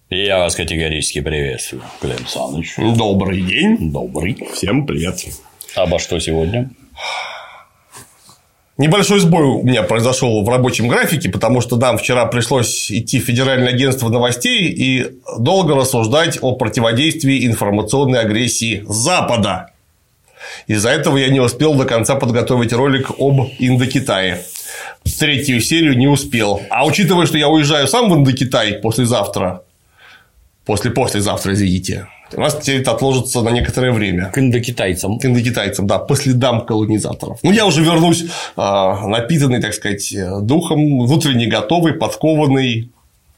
Я вас категорически приветствую, Глеб Александрович. Добрый день. Добрый. Всем привет. Обо что сегодня? Небольшой сбой у меня произошел в рабочем графике, потому что нам вчера пришлось идти в Федеральное агентство новостей и долго рассуждать о противодействии информационной агрессии Запада. Из-за этого я не успел до конца подготовить ролик об Индокитае. Третью серию не успел. А учитывая, что я уезжаю сам в Индокитай послезавтра, послезавтра, извините, у нас теперь это отложится на некоторое время. К индокитайцам. К индокитайцам, да, по следам колонизаторов. Ну, я уже вернусь напитанный, так сказать, духом, внутренне готовый, подкованный.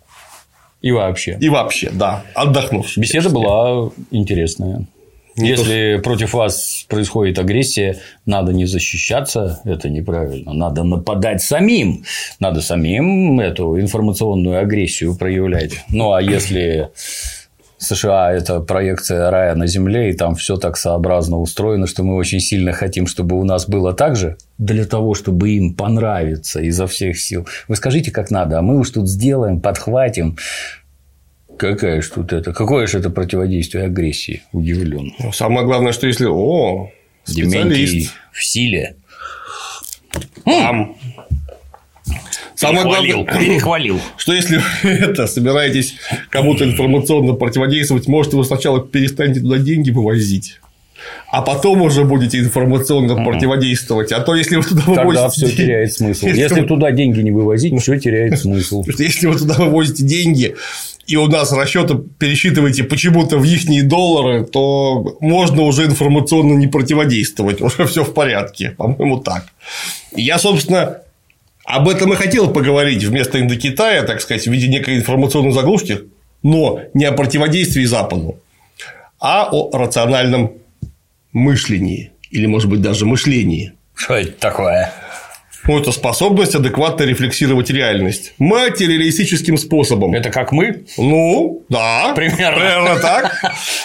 И вообще, да, отдохнувший. Беседа была интересная. Если против вас происходит агрессия, надо не защищаться, это неправильно, надо нападать самим. Надо самим эту информационную агрессию проявлять. Ну, а если США – это проекция рая на Земле, и там все так сообразно устроено, что мы очень сильно хотим, чтобы у нас было так же, для того, чтобы им понравиться изо всех сил. Вы скажите, как надо, а мы уж тут сделаем, подхватим. Какое же это противодействие агрессии? Удивлен. Самое главное, что если Дементий в силе. Там. Самое главное, перехвалил. Что если вы собираетесь кому-то информационно противодействовать, может, вы сначала перестанете туда деньги вывозить, а потом уже будете информационно противодействовать. А то, если вы туда вывозите... Тогда все теряет смысл. Если туда деньги не вывозить, все теряет смысл. Если вы туда вывозите деньги, и у нас расчеты пересчитываете почему-то в ихние доллары, то можно уже информационно не противодействовать. Уже все в порядке. По-моему, так. И я, собственно, об этом и хотел поговорить вместо Индокитая, так сказать, в виде некой информационной заглушки, но не о противодействии Западу, а о рациональном мышлении. Или, может быть, даже мышлении. Что это такое? Это способность адекватно рефлексировать реальность материалистическим способом. Это как мы? Ну, да. Примерно так.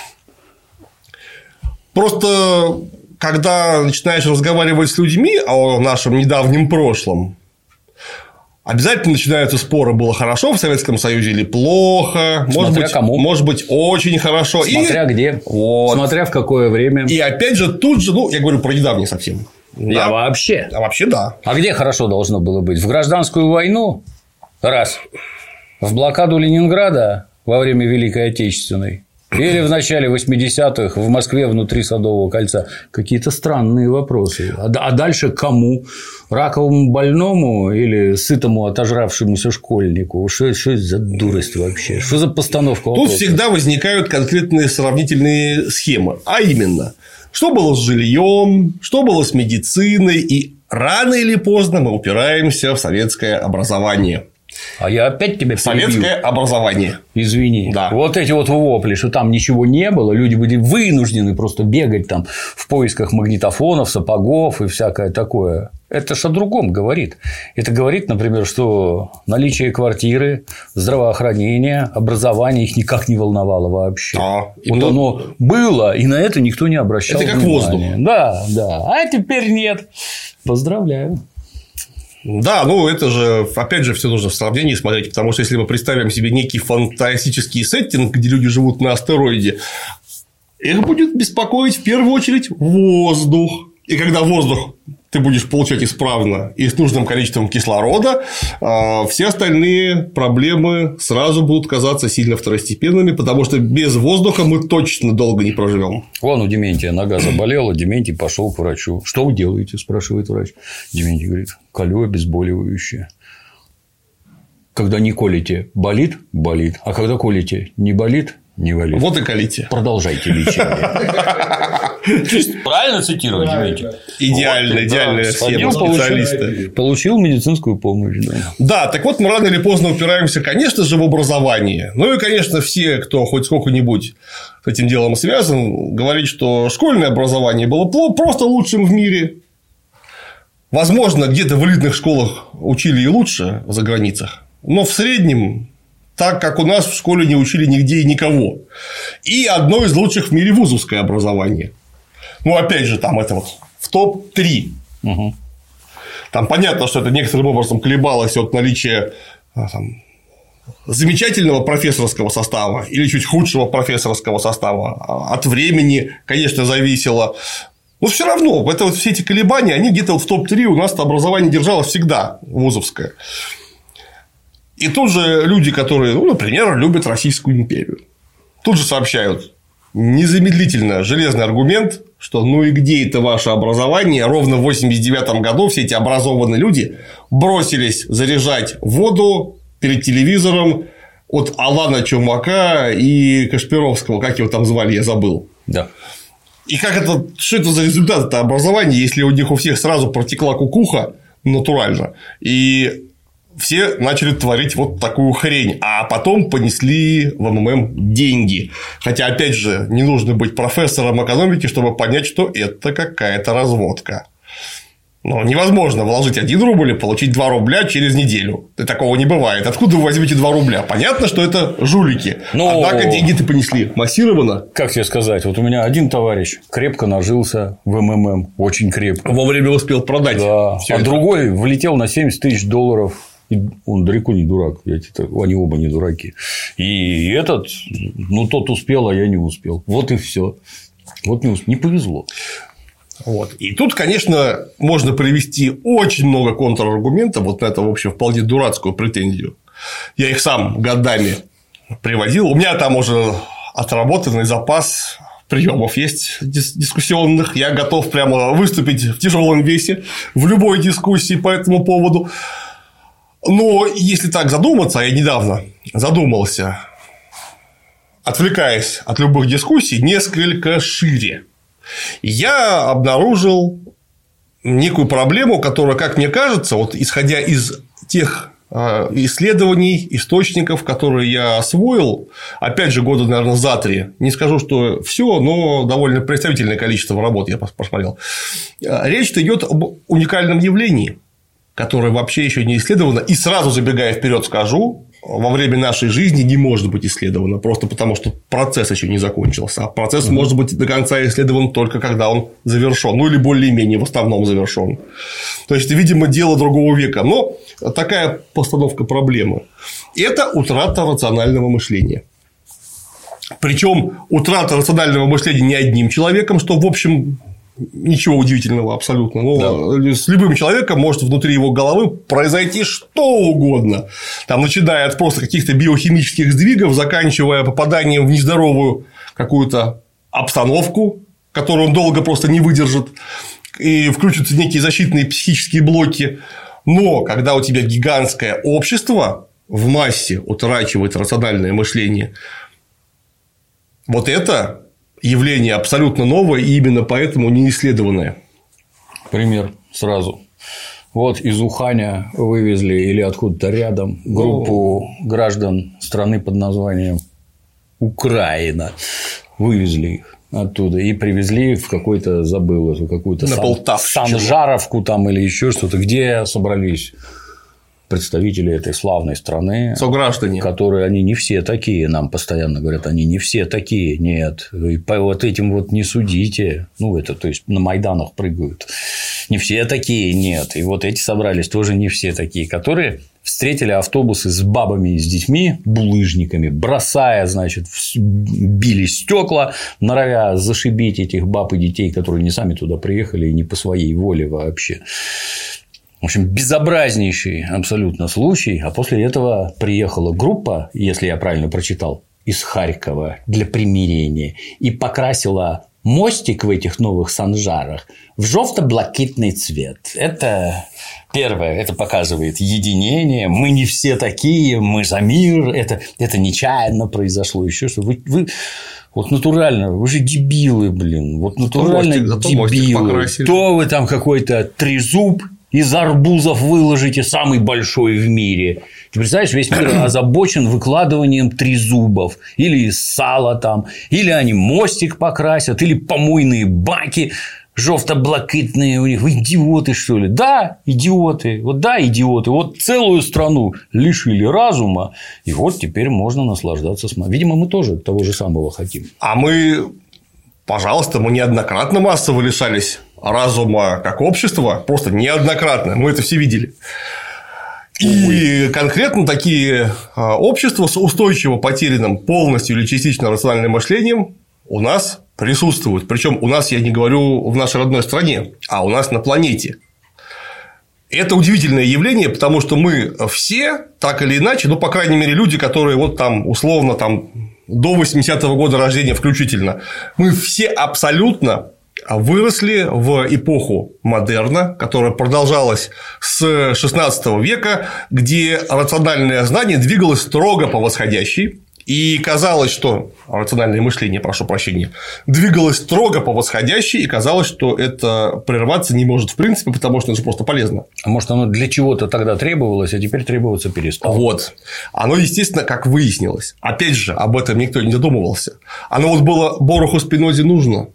Просто, когда начинаешь разговаривать с людьми о нашем недавнем прошлом, обязательно начинаются споры, было хорошо в Советском Союзе или плохо, может быть, очень хорошо. Смотря где, смотря в какое время. И опять же, тут же, я говорю про недавний совсем. Да. Вообще. А вообще, да. А где хорошо должно было быть? В гражданскую войну? Раз. В блокаду Ленинграда во время Великой Отечественной? Или в начале 80-х в Москве внутри Садового кольца? Какие-то странные вопросы. А дальше кому? Раковому больному или сытому отожравшемуся школьнику? Что это за дурость вообще? Что за постановка вопроса? Тут всегда возникают конкретные сравнительные схемы. А именно, что было с жильем, что было с медициной, и рано или поздно мы упираемся в советское образование. А я опять тебя перебью. Советское образование. Извини. Да. Вот эти вот вопли, что там ничего не было, люди были вынуждены просто бегать там в поисках магнитофонов, сапогов и всякое такое. Это ж о другом говорит. Это говорит, например, что наличие квартиры, здравоохранения, образования их никак не волновало вообще. Оно было, и на это никто не обращал внимания. Это как воздух. Да. А теперь нет. Поздравляю. Да, это же, опять же, все нужно в сравнении смотреть, потому что если мы представим себе некий фантастический сеттинг, где люди живут на астероиде, их будет беспокоить в первую очередь воздух. И когда воздух ты будешь получать исправно и с нужным количеством кислорода, все остальные проблемы сразу будут казаться сильно второстепенными, потому что без воздуха мы точно долго не проживем. Вон у Дементия нога заболела, Дементий пошел к врачу. Что вы делаете? Спрашивает врач. Дементий говорит: колю обезболивающее. Когда не колите, болит? Болит. А когда колите, не болит? Не болит. Вот и колите. Продолжайте лечение. Правильно цитировать, Дементий? Идеальная схема специалиста. Получил медицинскую помощь. Да, так вот, мы рано или поздно упираемся, конечно же, в образование. Ну и, конечно, все, кто хоть сколько-нибудь с этим делом связан, говорит, что школьное образование было просто лучшим в мире. Возможно, где-то в элитных школах учили и лучше за границах, но в среднем, так как у нас в школе не учили нигде и никого. И одно из лучших в мире вузовское образование. Опять же, там это в топ-3. Там понятно, что это некоторым образом колебалось от наличия замечательного профессорского состава или чуть худшего профессорского состава. От времени, конечно, зависело. Но все равно, это вот все эти колебания, они где-то вот в топ-3 у нас образование держалось всегда, вузовское. И тут же люди, которые, например, любят Российскую империю, тут же сообщают незамедлительно железный аргумент, что и где это ваше образование? Ровно в 1989 году все эти образованные люди бросились заряжать воду перед телевизором от Алана Чумака и Кашпировского, как его там звали, я забыл. Да. И что это за результат это образования, если у них у всех сразу протекла кукуха натурально, и все начали творить вот такую хрень, а потом понесли в МММ деньги. Хотя, опять же, не нужно быть профессором экономики, чтобы понять, что это какая-то разводка. Но невозможно вложить 1 рубль и получить 2 рубля через неделю. И такого не бывает. Откуда вы возьмете 2 рубля? Понятно, что это жулики. Однако деньги-то понесли массированно. Как тебе сказать? Вот у меня один товарищ крепко нажился в МММ. Очень крепко. Вовремя успел продать. Да. Другой влетел на $70 тысяч. И он далеко не дурак, они оба не дураки. И этот, тот успел, а я не успел. Вот и все. Вот не повезло. Вот. И тут, конечно, можно привести очень много контраргументов вот на это, в общем, вполне дурацкую претензию. Я их сам годами приводил. У меня там уже отработанный запас приемов есть дискуссионных. Я готов прямо выступить в тяжелом весе в любой дискуссии по этому поводу. Но если так задуматься, а я недавно задумался, отвлекаясь от любых дискуссий, несколько шире, я обнаружил некую проблему, которая, как мне кажется, вот исходя из тех исследований, источников, которые я освоил, опять же, года, наверное, за 3, не скажу, что все, но довольно представительное количество работ я посмотрел. Речь идет об уникальном явлении, которое вообще еще не исследовано, и сразу забегая вперед скажу, во время нашей жизни не может быть исследовано, просто потому что процесс еще не закончился, а процесс может быть до конца исследован только когда он завершен, или более-менее в основном завершен. То есть, видимо, дело другого века, но такая постановка проблемы – это утрата рационального мышления. Причем утрата рационального мышления не одним человеком, что, в общем, ничего удивительного абсолютно. Но с любым человеком может внутри его головы произойти что угодно. Там, начиная от просто каких-то биохимических сдвигов, заканчивая попаданием в нездоровую какую-то обстановку, которую он долго просто не выдержит, и включатся некие защитные психические блоки. Но когда у тебя гигантское общество в массе утрачивает рациональное мышление, вот это явление абсолютно новое и именно поэтому не исследованное. Пример сразу. Вот из Уханя вывезли или откуда-то рядом группу граждан страны под названием Украина. Вывезли их оттуда и привезли в какой-то, забыл эту какую-то Санжаровку там или еще что-то, где собрались представители этой славной страны, сограждане, которые они не все такие, нам постоянно говорят, они не все такие, нет, и по вот этим вот не судите, то есть на Майданах прыгают, не все такие, нет, и вот эти собрались тоже не все такие, которые встретили автобусы с бабами и с детьми, булыжниками, бросая, значит, били стекла, норовя зашибить этих баб и детей, которые не сами туда приехали и не по своей воле вообще. В общем, безобразнейший абсолютно случай, а после этого приехала группа, если я правильно прочитал, из Харькова для примирения и покрасила мостик в этих новых санжарах в желто-блакитный цвет. Это первое, это показывает единение, мы не все такие, мы за мир, это нечаянно произошло, еще что вы вот натурально, вы же дебилы, вот натурально дебилы, то вы там какой-то трезуб из арбузов выложите, самый большой в мире. Ты представляешь, весь мир озабочен выкладыванием трезубов. Или из сала там. Или они мостик покрасят. Или помойные баки желто-блакитные у них. Вы идиоты, что ли? Да, идиоты. Вот целую страну лишили разума. И вот теперь можно наслаждаться. Видимо, мы тоже того же самого хотим. А мы, пожалуйста, мы неоднократно массово лишались разума как общество, просто неоднократно, мы это все видели. И конкретно такие общества с устойчиво потерянным полностью или частично рациональным мышлением у нас присутствуют. Причем у нас, я не говорю в нашей родной стране, а у нас на планете. Это удивительное явление, потому что мы все, так или иначе, ну, по крайней мере, люди, которые вот там условно там до 80-го года рождения включительно, мы все абсолютно выросли в эпоху модерна, которая продолжалась с 16 века, где рациональное знание двигалось строго по восходящей. И казалось, что рациональное мышление, прошу прощения, двигалось строго по восходящей, и казалось, что это прерваться не может в принципе, потому что это же просто полезно. А может, оно для чего-то тогда требовалось, а теперь требоваться перестало? Вот. Оно, естественно, как выяснилось. Опять же, об этом никто не задумывался. Оно вот было Боруху Спинозе нужно,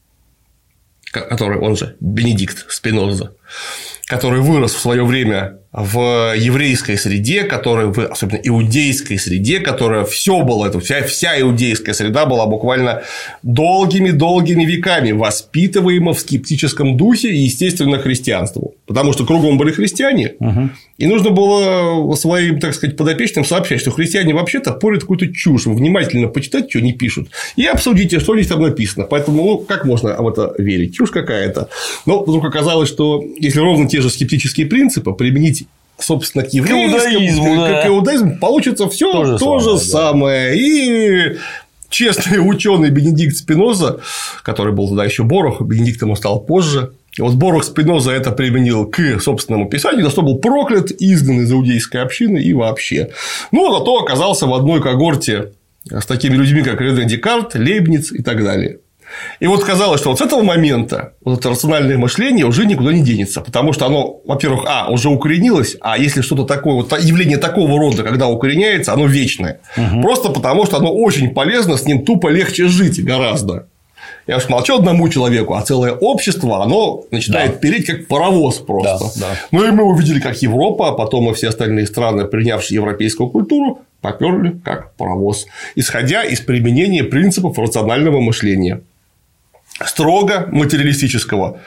который, он же Бенедикт Спиноза, который вырос в свое время в еврейской среде, который в особенно иудейской среде, которая все было, вся иудейская среда была буквально долгими веками воспитываема в скептическом духе и, естественно, христианству. Потому что кругом были христиане, и нужно было своим, так сказать, подопечным сообщать, что христиане вообще-то порят какую-то чушь, внимательно почитать, что они пишут, и обсудите, что у них там написано. Поэтому, ну, как можно в это верить? Чушь какая-то. Но вдруг оказалось, что если ровно те же скептические принципы применить, собственно, к еврейскому, к иудаизму, получится все то же самое. И честный ученый Бенедикт Спиноза, который был тогда еще Борух, Бенедиктом он стал позже. И вот Борух Спиноза это применил к собственному писанию, за что был проклят, изгнан из иудейской общины и вообще. Но зато оказался в одной когорте с такими людьми, как Рене Декарт, Лейбниц и так далее. И вот казалось, что вот с этого момента вот это рациональное мышление уже никуда не денется, потому что оно, во-первых, уже укоренилось, а если что-то такое, вот явление такого рода, когда укореняется, оно вечное. Просто потому, что оно очень полезно, с ним тупо легче жить гораздо. Я уж молчу одному человеку, а целое общество, оно начинает переть как паровоз просто. Ну и мы увидели, как Европа, а потом и все остальные страны, принявшие европейскую культуру, поперли как паровоз, исходя из применения принципов рационального мышления. Строго материалистического.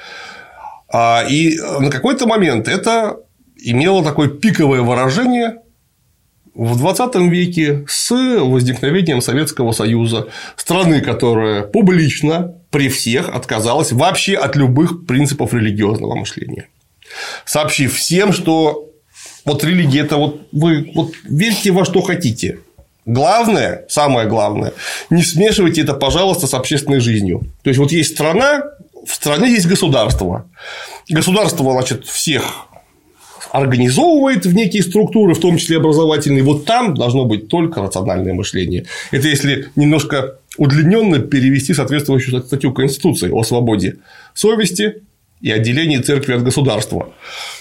И на какой-то момент это имело такое пиковое выражение в 20 веке с возникновением Советского Союза, страны, которая публично при всех отказалась вообще от любых принципов религиозного мышления, сообщив всем, что вот религия – это вот вы вот верьте во что хотите. Главное, самое главное, не смешивайте это, пожалуйста, с общественной жизнью. То есть, вот есть страна, в стране есть государство. Государство, значит, всех организовывает в некие структуры, в том числе образовательные. Вот там должно быть только рациональное мышление. Это если немножко удлиненно перевести соответствующую статью Конституции о свободе совести и отделении церкви от государства.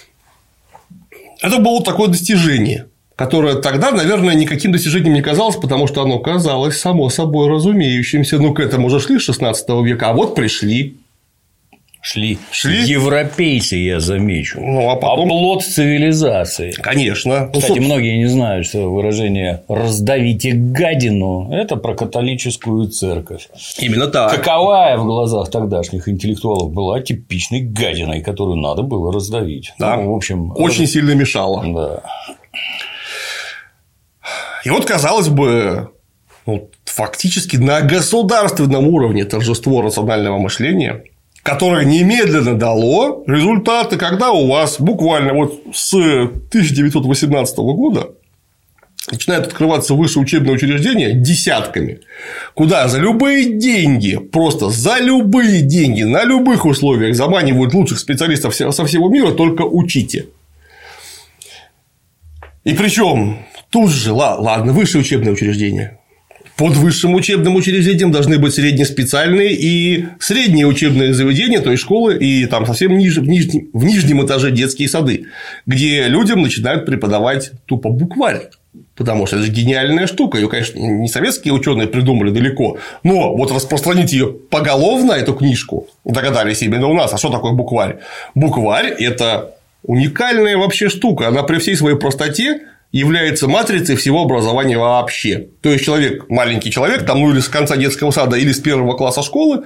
Это было такое достижение, которое тогда, наверное, никаким достижением не казалось, потому что оно казалось само собой разумеющимся. Ну, к этому уже шли с 16 века, а вот пришли. Шли европейцы, я замечу. Ну, а потом... Оплот цивилизации. Конечно. Кстати, многие не знают, что выражение «раздавите гадину» – это про католическую церковь. Именно так. Каковая в глазах тогдашних интеллектуалов была типичной гадиной, которую надо было раздавить. Да. Ну, в общем, очень сильно мешало. Да. И вот, казалось бы, фактически на государственном уровне торжество рационального мышления, которое немедленно дало результаты, когда у вас буквально вот с 1918 года начинают открываться высшие учебные учреждения десятками, куда за любые деньги, просто за любые деньги, на любых условиях заманивают лучших специалистов со всего мира, только учите. И причем тут же, ладно, высшие учебные учреждения. Под высшим учебным учреждением должны быть среднеспециальные и средние учебные заведения, то есть школы, и там совсем ниже, в нижнем этаже детские сады, где людям начинают преподавать тупо букварь. Потому что это же гениальная штука. Ее, конечно, не советские ученые придумали далеко, но вот распространить ее поголовно, эту книжку, догадались именно у нас. А что такое букварь? Букварь – это уникальная вообще штука. Она при всей своей простоте является матрицей всего образования вообще. То есть, маленький человек, там, или с конца детского сада, или с первого класса школы,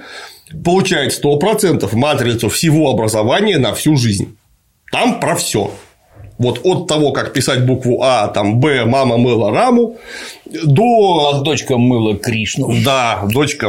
получает 100% матрицу всего образования на всю жизнь. Там про все. Вот от того, как писать букву А, там Б, мама мыла раму, до... Дочка мыла Кришну. Да, дочка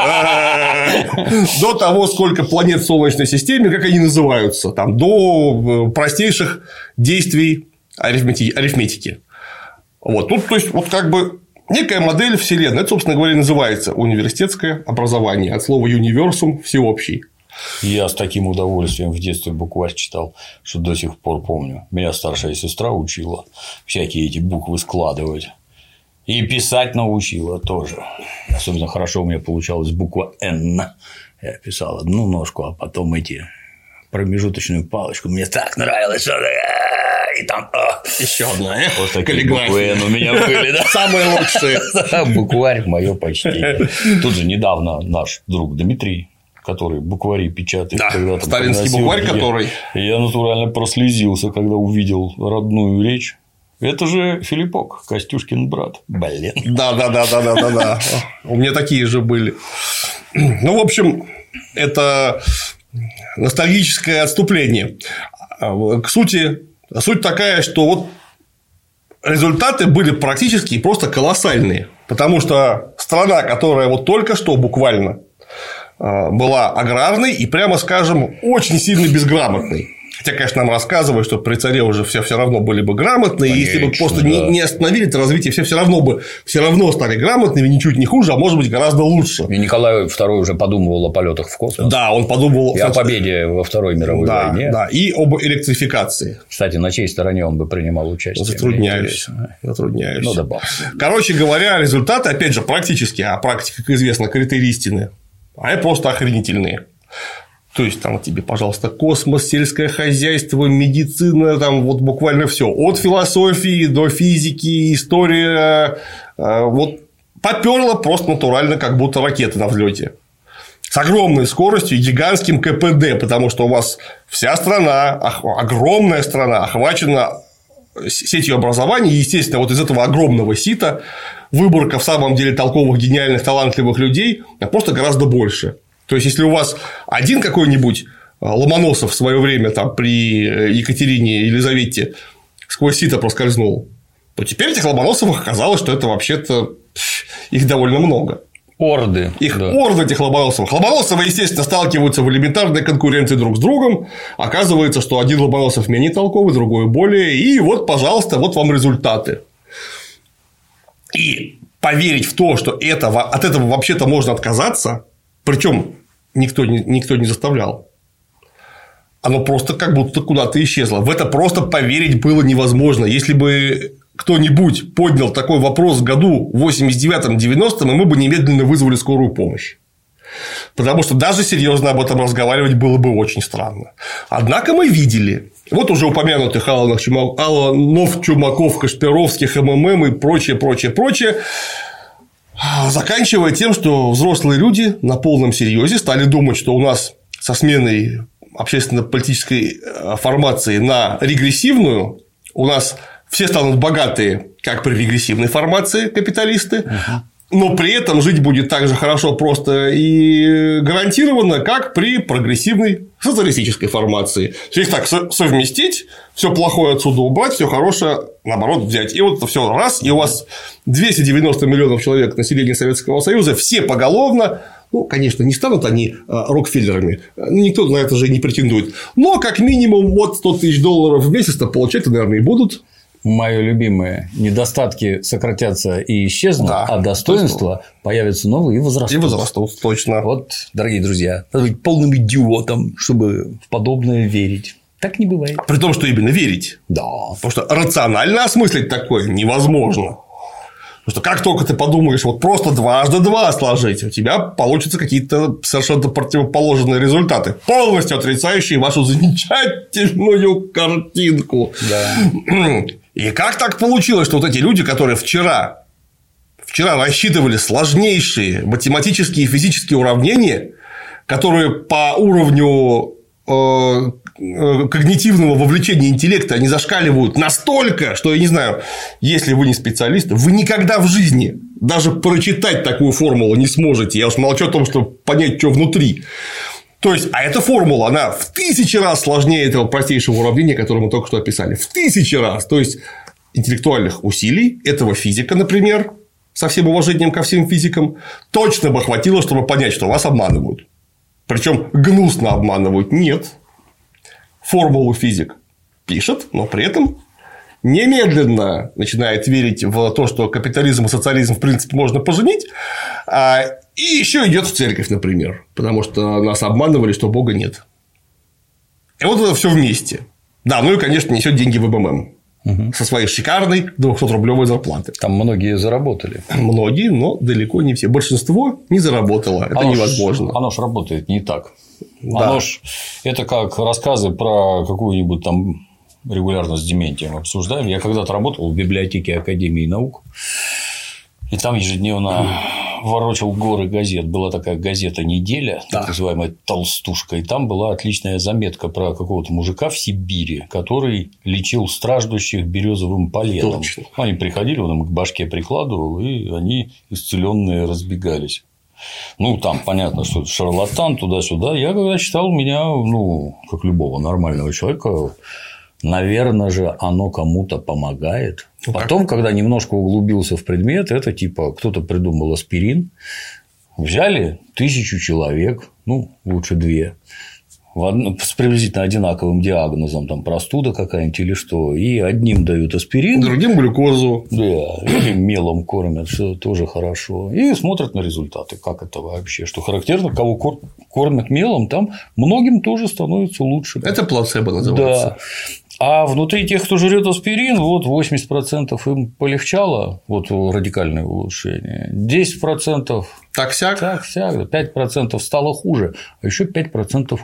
мыла. До того, сколько планет в Солнечной системе, как они называются, там, до простейших действий арифметики. Вот. Тут, то есть, вот как бы некая модель вселенной. Это, собственно говоря, называется университетское образование. От слова «универсум» – всеобщий. Я с таким удовольствием в детстве букварь читал, что до сих пор помню. Меня старшая сестра учила всякие эти буквы складывать. И писать научила тоже. Особенно хорошо у меня получалась буква «Н». Я писал одну ножку, а потом эти промежуточную палочку. Мне так нравилось, что и там еще одна. Вот такие буквы «Н» у меня были, да? Самые лучшие. Букварь – мое почтение. Тут же недавно наш друг Дмитрий, который буквари печатает. Да, сталинский букварь, который… Я натурально прослезился, когда увидел родную речь. Это же Филиппок, Костюшкин брат. Блин. Да. У меня такие же были. Ну, в общем, это ностальгическое отступление. К сути, суть такая, что вот результаты были практически просто колоссальные. Потому что страна, которая вот только что буквально была аграрной и, прямо скажем, очень сильно безграмотной. Хотя, конечно, нам рассказывают, что при царе уже все равно были бы грамотные, и если бы просто не остановили это развитие, все равно стали грамотными, ничуть не хуже, а может быть гораздо лучше. И Николай II уже подумывал о полетах в космос. Да, он подумывал и о победе во Второй мировой войне. Да, и об электрификации. Кстати, на чьей стороне он бы принимал участие? Затрудняюсь. Ну, добавь. Короче говоря, результаты, опять же, практически, а практика, как известно, критерий истины, они просто охренительные. То есть, там тебе, пожалуйста, космос, сельское хозяйство, медицина, там вот буквально все. От философии до физики, история. Вот попёрло просто натурально, как будто ракеты на взлете. С огромной скоростью и гигантским КПД, потому что у вас вся страна, огромная страна, охвачена сетью образования. И, естественно, вот из этого огромного сита выборка в самом деле толковых, гениальных, талантливых людей просто гораздо больше. То есть, если у вас один какой-нибудь Ломоносов в свое время там, при Екатерине и Елизавете сквозь сито проскользнул, то теперь этих Ломоносовых оказалось, что это вообще-то их довольно много. Орды. Орды этих Ломоносовых. Ломоносовы, естественно, сталкиваются в элементарной конкуренции друг с другом. Оказывается, что один Ломоносов менее толковый, другой более. И вот, пожалуйста, вот вам результаты. И поверить в то, что от этого вообще-то можно отказаться. Причем никто не заставлял. Оно просто как будто куда-то исчезло. В это просто поверить было невозможно. Если бы кто-нибудь поднял такой вопрос в году 89-90, мы бы немедленно вызвали скорую помощь. Потому что даже серьезно об этом разговаривать было бы очень странно. Однако мы видели. Вот уже упомянутых Аланов, Чумаков, Кашпировских, МММ и прочее. Заканчивая тем, что взрослые люди на полном серьезе стали думать, что у нас со сменой общественно-политической формации на регрессивную у нас все станут богатые, как при регрессивной формации капиталисты, но при этом жить будет так же хорошо, просто и гарантированно, как при прогрессивной социалистической формации. То есть так совместить, все плохое отсюда убрать, все хорошее, наоборот, взять. И вот это все раз, и у вас 290 миллионов человек населения Советского Союза, все поголовно. Ну, конечно, не станут они Рокфеллерами, никто на это же не претендует. Но, как минимум, вот $100 тысяч в месяц-то получать, наверное, и будут. Мое любимое: недостатки сократятся и исчезнут, а достоинства появятся новые и возрастут. И возрастут, точно. Вот, дорогие друзья, надо быть полным идиотом, чтобы в подобное верить. Так не бывает. При том, что именно верить. Да. Потому что рационально осмыслить такое невозможно. Потому что как только ты подумаешь, вот просто 2 × 2 сложить, у тебя получатся какие-то совершенно противоположные результаты, полностью отрицающие вашу замечательную картинку. Да. И как так получилось, что вот эти люди, которые вчера рассчитывали сложнейшие математические и физические уравнения, которые по уровню когнитивного вовлечения интеллекта они зашкаливают настолько, что, я не знаю, если вы не специалист, вы никогда в жизни даже прочитать такую формулу не сможете. Я уж молчу о том, что понять, что внутри. То есть, а эта формула, она в 1000 раз сложнее этого простейшего уравнения, которое мы только что описали. В 1000 раз. То есть, интеллектуальных усилий этого физика, например, со всем уважением ко всем физикам, точно бы хватило, чтобы понять, что вас обманывают. Причем гнусно обманывают. Нет. Формулу физик пишет, но при этом немедленно начинает верить в то, что капитализм и социализм в принципе можно поженить, и еще идет в церковь, например, потому что нас обманывали, что Бога нет. И вот это все вместе. Да, ну и, конечно, несет деньги в МММ. Со своей шикарной 200-рублевой зарплаты. Там многие заработали. Многие, но далеко не все. Большинство не заработало. Это невозможно. Оно ж работает не так. Да. Оно ж это как рассказы про какую-нибудь там регулярно с Дементием обсуждаем. Я когда-то работал в библиотеке Академии наук, и там ежедневно ворочал горы газет. Была такая газета «Неделя», так называемая «Толстушка», и там была отличная заметка про какого-то мужика в Сибири, который лечил страждущих березовым поленом. Точно. Они приходили, он им к башке прикладывал, и они исцеленные разбегались. Ну, там понятно, что это шарлатан, туда-сюда. Я когда читал, меня, как любого нормального человека, наверное же, оно кому-то помогает. Потом, когда немножко углубился в предмет, это типа кто-то придумал аспирин, взяли 1000 человек, лучше 2, с приблизительно одинаковым диагнозом, там простуда какая-нибудь или что, и одним дают аспирин, другим глюкозу, да, или мелом кормят, что тоже хорошо, и смотрят на результаты, как это вообще, что характерно, кого кормят мелом, там многим тоже становится лучше. Это плацебо называется. Да. А внутри тех, кто жрет аспирин, 80% им полегчало, радикальное улучшение, 10% так-сяк, 5% стало хуже, а еще 5%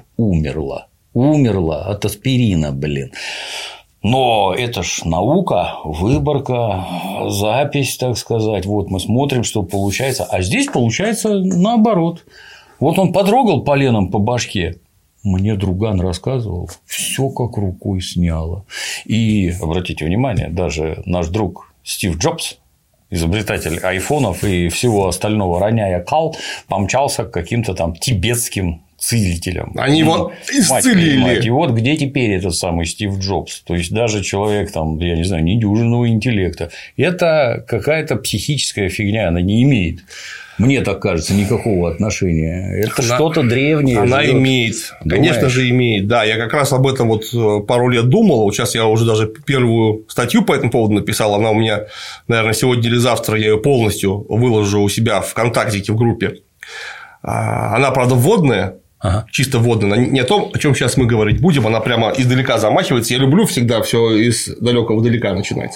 умерло от аспирина, блин. Но это ж наука, выборка, запись, так сказать. Мы смотрим, что получается. А здесь получается наоборот. Он потрогал поленом по башке. Мне друган рассказывал, все как рукой сняло. И обратите внимание, даже наш друг Стив Джобс, изобретатель айфонов и всего остального, роняя кал, помчался к каким-то там тибетским целителям. Они его исцелили. И где теперь этот самый Стив Джобс? То есть даже человек там, я не знаю, недюжинного интеллекта. Это какая-то психическая фигня, она не имеет. Мне так кажется, никакого отношения. Это что-то древнее. Она имеет. Конечно же, имеет. Да, я как раз об этом пару лет думал. Сейчас я уже даже первую статью по этому поводу написал. Она у меня, наверное, сегодня или завтра я ее полностью выложу у себя в ВКонтактике в группе. Она, правда, вводная. Чисто вводная. Не о том, о чем сейчас мы говорить будем. Она прямо издалека замахивается. Я люблю всегда все из далекого далека начинать.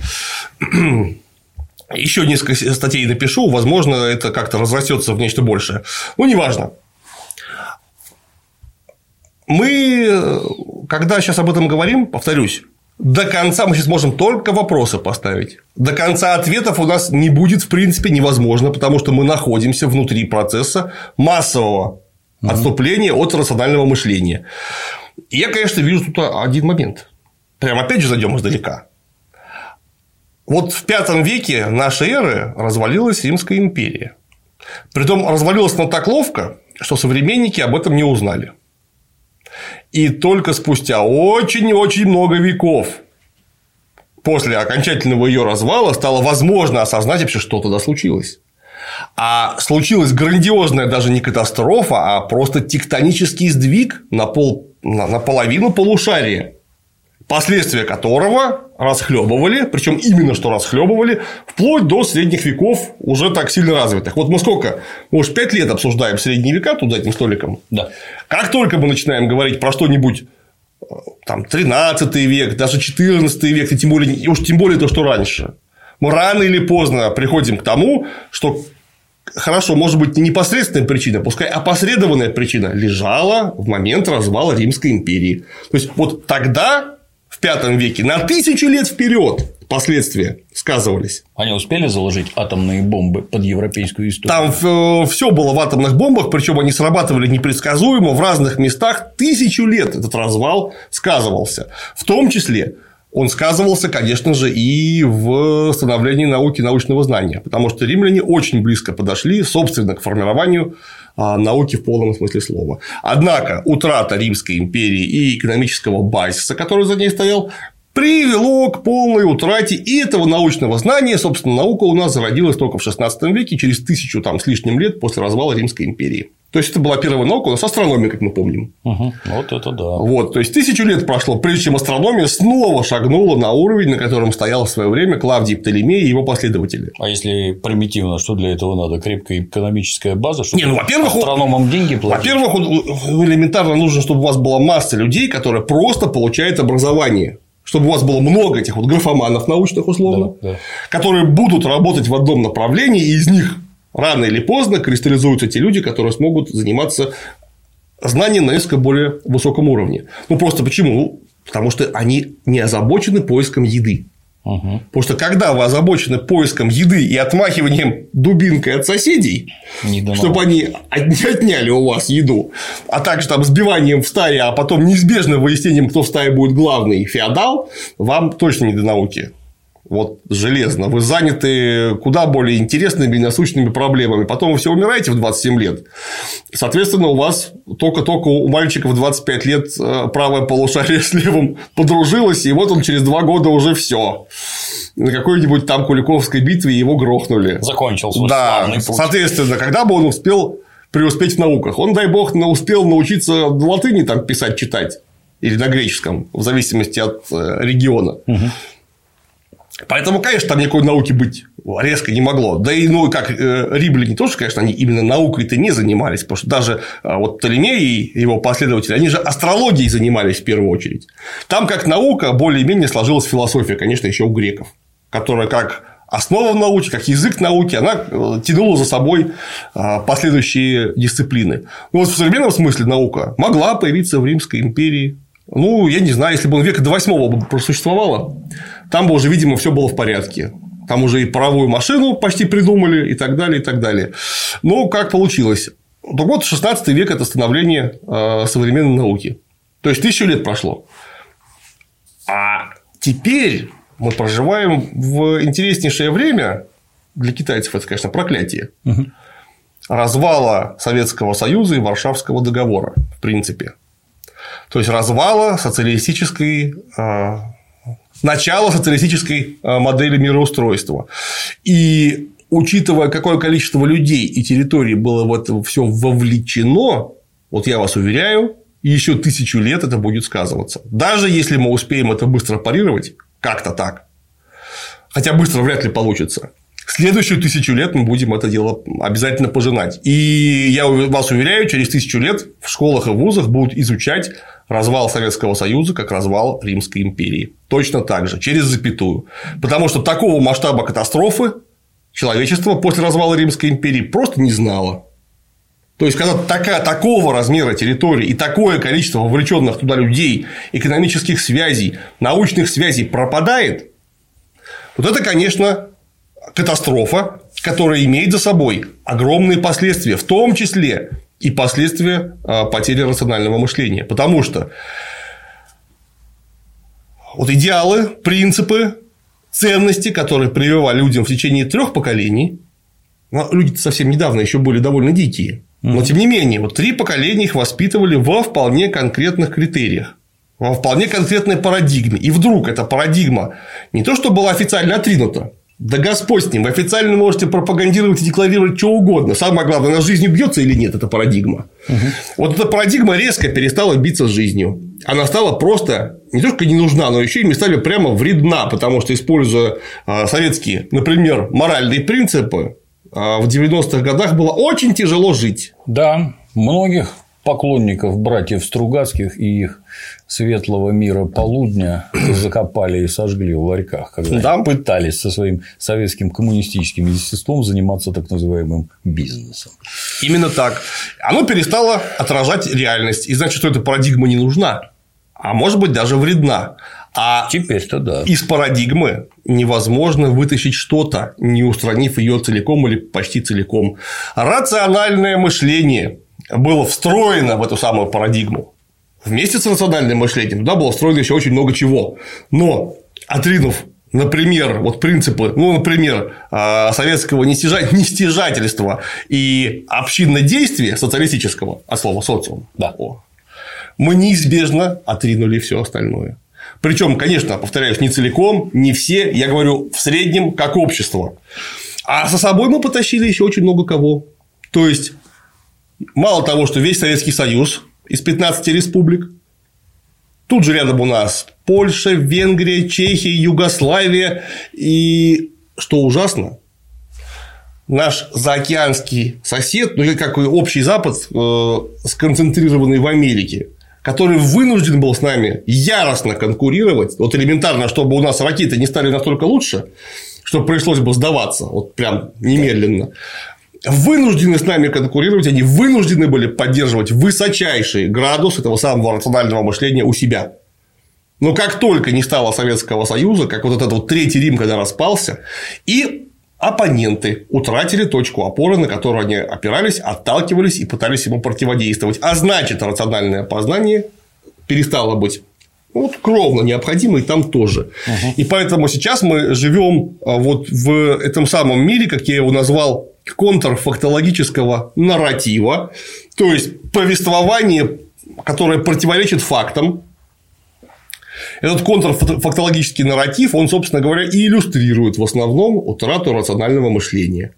Еще несколько статей напишу, возможно, это как-то разрастется в нечто большее. Неважно. Мы, когда сейчас об этом говорим, повторюсь, до конца мы сейчас можем только вопросы поставить. До конца ответов у нас не будет, в принципе, невозможно, потому что мы находимся внутри процесса массового отступления от рационального мышления. И я, конечно, вижу тут один момент. Прям опять же зайдем издалека. В V веке нашей эры развалилась Римская империя. Притом развалилась она так ловко, что современники об этом не узнали. И только спустя очень-очень много веков после окончательного ее развала стало возможно осознать вообще, что тогда случилось. А случилась грандиозная даже не катастрофа, а просто тектонический сдвиг на половину полушария, последствия которого расхлебывали, причем именно что расхлебывали, вплоть до средних веков уже так сильно развитых. Мы сколько? Мы уж 5 лет обсуждаем средние века тут за этим столиком. Да. Как только мы начинаем говорить про что-нибудь там 13 век, даже 14 век, и тем более то, что раньше, мы рано или поздно приходим к тому, что хорошо, может быть, не непосредственная причина, пускай опосредованная причина лежала в момент развала Римской империи. То есть тогда, в V веке, на 1000 лет вперед последствия сказывались. Они успели заложить атомные бомбы под европейскую историю? Там все было в атомных бомбах, причем они срабатывали непредсказуемо в разных местах. 1000 лет этот развал сказывался. В том числе он сказывался, конечно же, и в становлении науки, научного знания, потому что римляне очень близко подошли, собственно, к формированию науки в полном смысле слова. Однако утрата Римской империи и экономического базиса, который за ней стоял, привело к полной утрате и этого научного знания. Собственно, наука у нас зародилась только в XVI веке, через 1000 с лишним лет после развала Римской империи. То есть, это была первая наука у нас астрономия, как мы помним. Вот это да. Вот, то есть, 1000 лет прошло, прежде чем астрономия снова шагнула на уровень, на котором стоял в свое время Клавдий Птолемей и его последователи. А если примитивно, что для этого надо? Крепкая экономическая база, чтобы во-первых, астрономам деньги платить? Во-первых, элементарно нужно, чтобы у вас была масса людей, которые просто получают образование. Чтобы у вас было много этих графоманов научных, условно, которые будут работать в одном направлении, и из них рано или поздно кристаллизуются те люди, которые смогут заниматься знанием на несколько более высоком уровне. Просто почему? Потому что они не озабочены поиском еды. Потому что когда вы озабочены поиском еды и отмахиванием дубинкой от соседей, чтобы они отняли у вас еду, а также сбиванием в стае, а потом неизбежным выяснением, кто в стае будет главный феодал, вам точно не до науки. Вот железно. Вы заняты куда более интересными и насущными проблемами. Потом вы все умираете в 27 лет. Соответственно, у вас только у мальчика в 25 лет правое полушарие с левым подружилось, и вот он через 2 года уже все. На какой-нибудь Куликовской битве его грохнули. Закончил свой славный путь. Соответственно, когда бы он успел преуспеть в науках? Он, дай бог, успел научиться на латыни писать, читать. Или на греческом, в зависимости от региона. Поэтому, конечно, там никакой науки быть резко не могло. Да и, римляне тоже, конечно, они именно наукой-то не занимались, потому что даже Птолемей и его последователи, они же астрологией занимались в первую очередь. Там, как наука, более-менее сложилась философия, конечно, еще у греков, которая как основа в науке, как язык науки, она тянула за собой последующие дисциплины. В современном смысле наука могла появиться в Римской империи. Я не знаю, если бы века до 8 просуществовало, там бы уже, видимо, все было в порядке. Там уже и паровую машину почти придумали, и так далее, и так далее. Но как получилось? Так вот, 16 век – это становление современной науки. То есть, 1000 лет прошло. А теперь мы проживаем в интереснейшее время, для китайцев это, конечно, проклятие, развала Советского Союза и Варшавского договора, в принципе. То есть, развала начала социалистической модели мироустройства. И учитывая, какое количество людей и территорий было в это все вовлечено, я вас уверяю, еще 1000 лет это будет сказываться. Даже если мы успеем это быстро парировать, как-то так, хотя быстро вряд ли получится, следующую 1000 лет мы будем это дело обязательно пожинать. И я вас уверяю, через 1000 лет в школах и вузах будут изучать развал Советского Союза как развал Римской империи. Точно так же, через запятую. Потому что такого масштаба катастрофы человечество после развала Римской империи просто не знало. То есть, когда такого размера территории и такое количество вовлеченных туда людей, экономических связей, научных связей пропадает, это, конечно, катастрофа, которая имеет за собой огромные последствия, в том числе и последствия потери рационального мышления. Потому что идеалы, принципы, ценности, которые прививали людям в течение 3 поколений, люди совсем недавно еще были довольно дикие, но тем не менее 3 поколения их воспитывали во вполне конкретных критериях, во вполне конкретной парадигме. И вдруг эта парадигма не то, что была официально отринута, да Господь с ним, вы официально можете пропагандировать и декларировать что угодно. Самое главное, она с жизнью бьется или нет, эта парадигма. Эта парадигма резко перестала биться с жизнью. Она стала просто не только не нужна, но еще и местами прямо вредна, потому что, используя советские, например, моральные принципы, в 90-х годах было очень тяжело жить. Да, многих поклонников братьев Стругацких и их светлого мира полудня закопали и сожгли в ларьках, когда пытались со своим советским коммунистическим естеством заниматься так называемым бизнесом. Именно так. Оно перестало отражать реальность. И значит, что эта парадигма не нужна, а может быть даже вредна. А теперь-то да. Из парадигмы невозможно вытащить что-то, не устранив ее целиком или почти целиком. Рациональное мышление было встроено в эту самую парадигму. Вместе с рациональным мышлением туда было встроено еще очень много чего. Но отринув, например, вот принципы, например, советского нестяжательства и общиннодействия социалистического, от слова социум, да. Мы неизбежно отринули все остальное. Причем, конечно, повторяюсь, не целиком, не все, я говорю в среднем, как общество. А за собой мы потащили еще очень много кого. То есть, мало того, что весь Советский Союз из 15 республик, тут же рядом у нас Польша, Венгрия, Чехия, Югославия. И, что ужасно, наш заокеанский сосед, как и общий Запад, сконцентрированный в Америке, который вынужден был с нами яростно конкурировать, вот элементарно, чтобы у нас ракеты не стали настолько лучше, что пришлось бы сдаваться, вот прям немедленно. Вынуждены с нами конкурировать, они вынуждены были поддерживать высочайший градус этого самого рационального мышления у себя. Но как только не стало Советского Союза, как вот этот вот Третий Рим, когда распался, и оппоненты утратили точку опоры, на которую они опирались, отталкивались и пытались ему противодействовать. А значит, рациональное познание перестало быть кровно необходимо, и там тоже. И поэтому сейчас мы живем вот в этом самом мире, как я его назвал, контрфактологического нарратива, то есть повествование, которое противоречит фактам. Этот контрфактологический нарратив, он, собственно говоря, и иллюстрирует в основном утрату рационального мышления.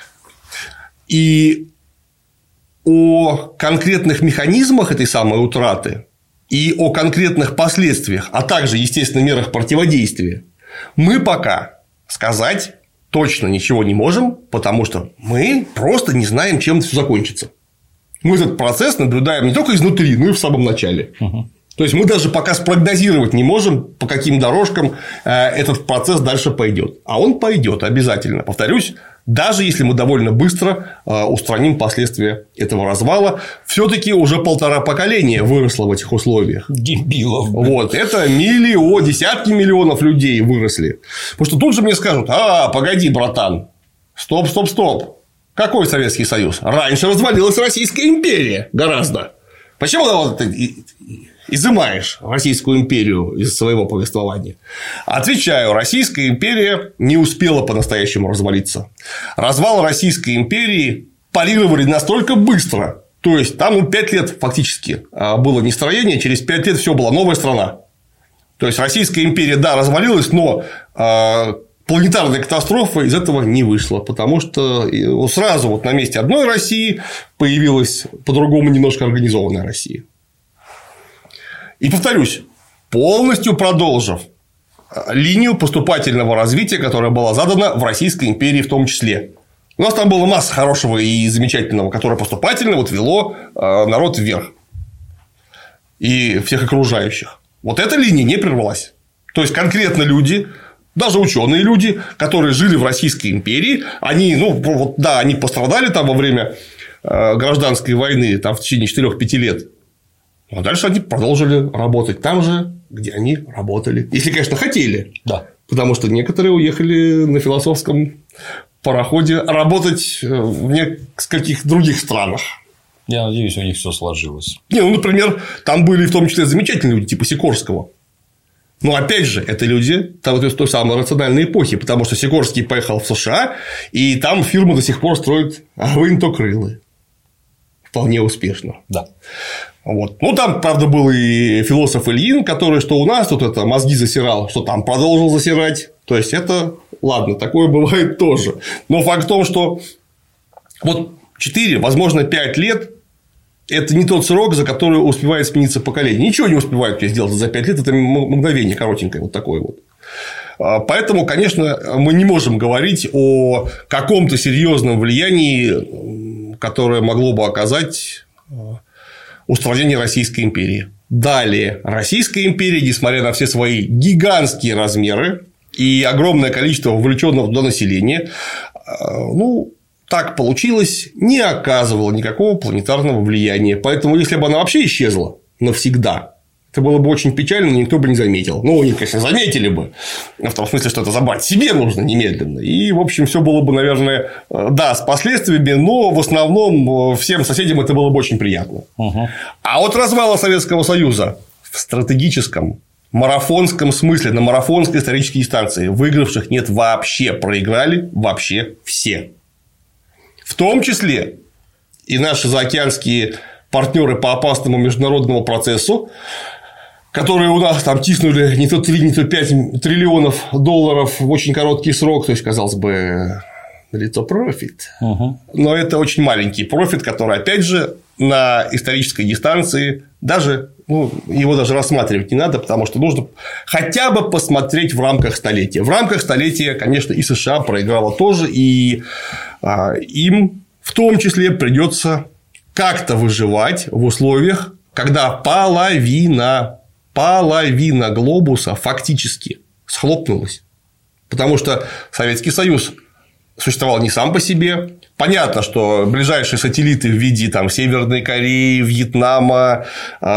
И о конкретных механизмах этой самой утраты и о конкретных последствиях, а также, естественно, мерах противодействия мы пока сказать точно ничего не можем, потому что мы просто не знаем, чем это все закончится. Мы этот процесс наблюдаем не только изнутри, но и в самом начале. То есть, мы даже пока спрогнозировать не можем, по каким дорожкам этот процесс дальше пойдет. А он пойдет обязательно. Повторюсь, даже если мы довольно быстро устраним последствия этого развала, все-таки уже 1,5 поколения выросло в этих условиях. Дебилов. Вот, это десятки миллионов людей выросли. Потому что тут же мне скажут: погоди, братан, стоп. Какой Советский Союз? Раньше развалилась Российская империя гораздо. Почему ты изымаешь Российскую империю из своего повествования? Отвечаю: Российская империя не успела по-настоящему развалиться. Развал Российской империи парировали настолько быстро. То есть, там 5 лет фактически было нестроение, через 5 лет все была новая страна. То есть, Российская империя, да, развалилась, но планетарная катастрофа из этого не вышла, потому что сразу вот на месте одной России появилась по-другому немножко организованная Россия. И повторюсь, полностью продолжив линию поступательного развития, которая была задана в Российской империи в том числе. У нас там была масса хорошего и замечательного, которое поступательно вело народ вверх и всех окружающих. Вот эта линия не прервалась. То есть, конкретно люди, даже ученые люди, которые жили в Российской империи, они, они пострадали там во время гражданской войны там, в течение 4-5 лет. А дальше они продолжили работать там же, где они работали. Если, конечно, хотели. Да. Потому что некоторые уехали на философском пароходе работать в нескольких других странах. Я надеюсь, у них все сложилось. Например, там были в том числе замечательные люди, типа Сикорского. Но опять же, это люди той самой рациональной эпохи, потому что Сикорский поехал в США, и там фирма до сих пор строит гвинтокрылы. Вполне успешно. Да. Вот. Там, правда, был и философ Ильин, который, что у нас тут это мозги засирал, что там продолжил засирать. То есть, это ладно, такое бывает тоже. Но факт в том, что 4, возможно, 5 лет – это не тот срок, за который успевает смениться поколение. Ничего не успевают сделать за 5 лет, это мгновение коротенькое вот такое вот. Поэтому, конечно, мы не можем говорить о каком-то серьезном влиянии, которое могло бы оказать устранение Российской империи. Далее, Российская империя, несмотря на все свои гигантские размеры и огромное количество вовлеченного туда населения, так получилось, не оказывала никакого планетарного влияния. Поэтому, если бы она вообще исчезла навсегда, это было бы очень печально, но никто бы не заметил. Они, конечно, заметили бы. В том смысле, что это забрать себе нужно немедленно. И, в общем, все было бы, наверное, с последствиями, но в основном всем соседям это было бы очень приятно. А развала Советского Союза в стратегическом, марафонском смысле, на марафонской исторической дистанции выигравших нет вообще, проиграли вообще все. В том числе и наши заокеанские партнеры по опасному международному процессу, которые у нас там тиснули не то 3, не то 5 триллионов долларов в очень короткий срок, то есть, казалось бы, это профит. Но это очень маленький профит, который, опять же, на исторической дистанции даже, его даже рассматривать не надо, потому что нужно хотя бы посмотреть в рамках столетия. В рамках столетия, конечно, и США проиграла тоже, и им в том числе придется как-то выживать в условиях, когда половина глобуса фактически схлопнулась. Потому что Советский Союз существовал не сам по себе. Понятно, что ближайшие сателлиты в виде там, Северной Кореи, Вьетнама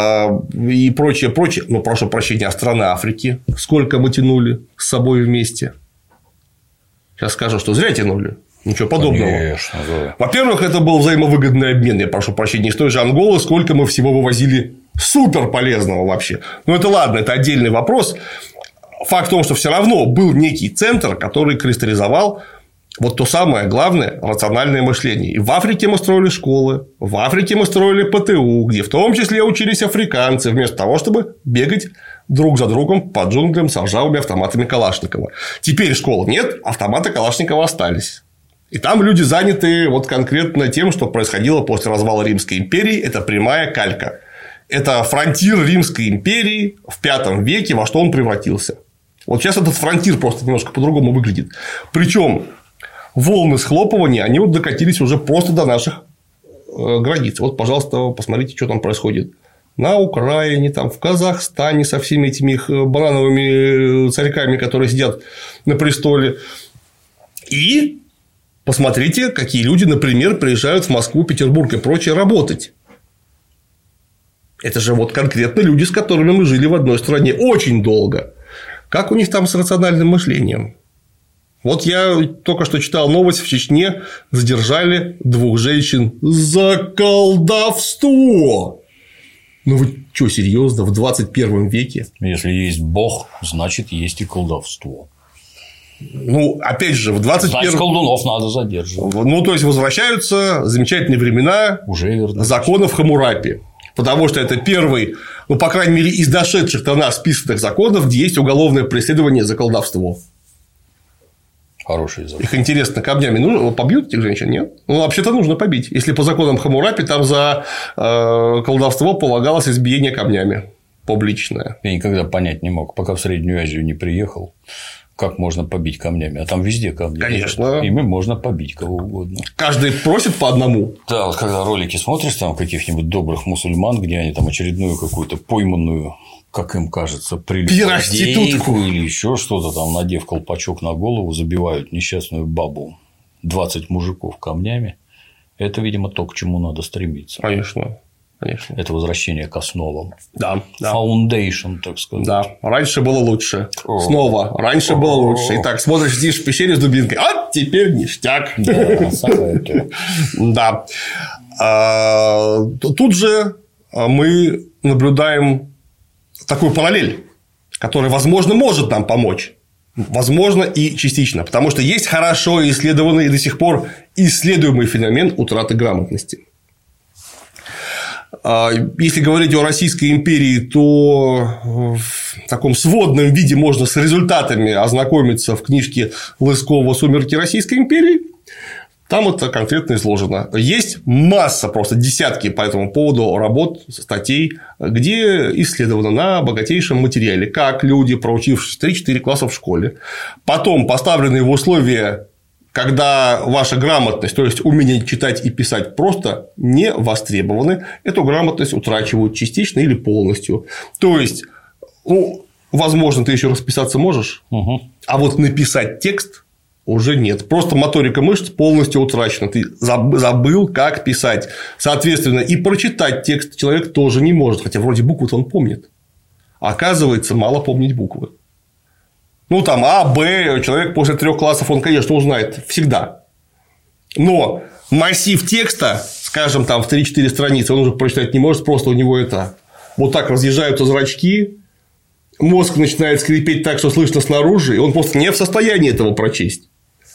и прочее, ну, прошу прощения, страны Африки, сколько мы тянули с собой вместе. Сейчас скажу, что зря тянули. Ничего подобного. Конечно, да. Во-первых, это был взаимовыгодный обмен. Я прошу прощения, из той же Анголы сколько мы всего вывозили супер полезного вообще. Но это ладно, это отдельный вопрос. Факт в том, что все равно был некий центр, который кристаллизовал вот то самое главное рациональное мышление. И в Африке мы строили школы, в Африке мы строили ПТУ, где в том числе учились африканцы, вместо того, чтобы бегать друг за другом по джунглям с ржавыми автоматами Калашникова. Теперь школ нет, автоматы Калашникова остались. И там люди заняты вот конкретно тем, что происходило после развала Римской империи. Это прямая калька. Это фронтир Римской империи в V веке, во что он превратился. Вот сейчас этот фронтир просто немножко по-другому выглядит. Причем волны схлопывания, они вот докатились уже просто до наших границ. Вот, пожалуйста, посмотрите, что там происходит. На Украине, там, в Казахстане со всеми этими их банановыми царьками, которые сидят на престоле. И посмотрите, какие люди, например, приезжают в Москву, Петербург и прочее работать. Это же вот конкретно люди, с которыми мы жили в одной стране очень долго. Как у них там с рациональным мышлением? Вот я только что читал новость: в Чечне задержали 2 женщин за колдовство. Ну вы что, серьезно, в 21 веке? Если есть Бог, значит, есть и колдовство. Ну, опять же, в 21... Значит, колдунов надо задерживать. Ну, то есть, возвращаются замечательные времена законов Хаммурапи. Потому что это первый, ну, по крайней мере, из дошедших до нас списанных законов, где есть уголовное преследование за колдовство. Хороший закон. Их, интересно, камнями нужно побьют этих женщин, нет? Ну, вообще-то нужно побить. Если по законам Хаммурапи там за колдовство полагалось избиение камнями публичное. Я никогда понять не мог, пока в Среднюю Азию не приехал, как можно побить камнями. А там везде камни. Конечно. Ими можно побить кого угодно. Каждый просит по одному. Да, вот когда ролики смотришь там каких-нибудь добрых мусульман, где они там очередную какую-то пойманную, как им кажется, прелюбодейку или еще что-то там, надев колпачок на голову, забивают несчастную бабу 20 мужиков камнями. Это, видимо, то, к чему надо стремиться. Конечно. Конечно. Это возвращение к основам. Да. Foundation, так сказать. Да. Раньше было лучше. Снова. Раньше было лучше. И так смотришь, сидишь в пещере с дубинкой. А теперь ништяк. Да, самое то. Да. Тут же мы наблюдаем такую параллель, которая, возможно, может нам помочь. Возможно, и частично. Потому что есть хорошо исследованный и до сих пор исследуемый феномен утраты грамотности. Если говорить о Российской империи, то в таком сводном виде можно с результатами ознакомиться в книжке Лыскова «Сумерки Российской империи». Там это конкретно изложено. Есть масса, просто десятки по этому поводу работ, статей, где исследовано на богатейшем материале, как люди, проучившись 3-4 класса в школе, потом поставленные в условия, когда ваша грамотность, то есть умение читать и писать, просто не востребованы, эту грамотность утрачивают частично или полностью. То есть, ну, возможно, ты еще расписаться можешь, а вот написать текст уже нет. Просто моторика мышц полностью утрачена. Ты забыл, как писать. Соответственно, и прочитать текст человек тоже не может, хотя вроде буквы-то он помнит. Оказывается, мало помнить буквы. Ну, там А, Б, человек после 3 классов, он, конечно, узнает всегда. Но массив текста, скажем, там в 3-4 страницы, он уже прочитать не может, просто у него это вот так разъезжаются зрачки, мозг начинает скрипеть так, что слышно снаружи, и он просто не в состоянии этого прочесть.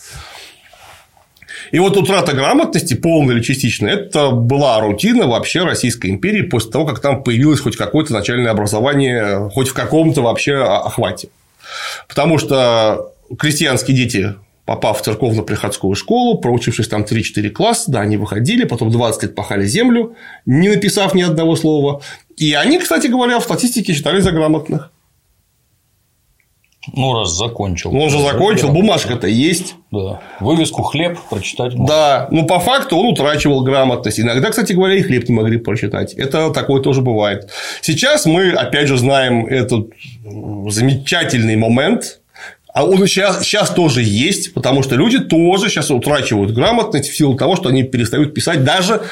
И вот утрата грамотности, полная или частичная, это была рутина вообще Российской империи после того, как там появилось хоть какое-то начальное образование, хоть в каком-то вообще охвате. Потому что крестьянские дети, попав в церковно-приходскую школу, проучившись там 3-4 класса, да, они выходили, потом 20 лет пахали землю, не написав ни одного слова. И они, кстати говоря, в статистике считались за грамотных. Ну, раз закончил. Он же закончил, бумажка-то есть. Да. Вывеску «хлеб» прочитать можно. Да, но по факту он утрачивал грамотность. Иногда, кстати говоря, и хлеб не могли прочитать. Это такое тоже бывает. Сейчас мы, опять же, знаем этот замечательный момент. А он сейчас тоже есть, потому что люди тоже сейчас утрачивают грамотность в силу того, что они перестают писать даже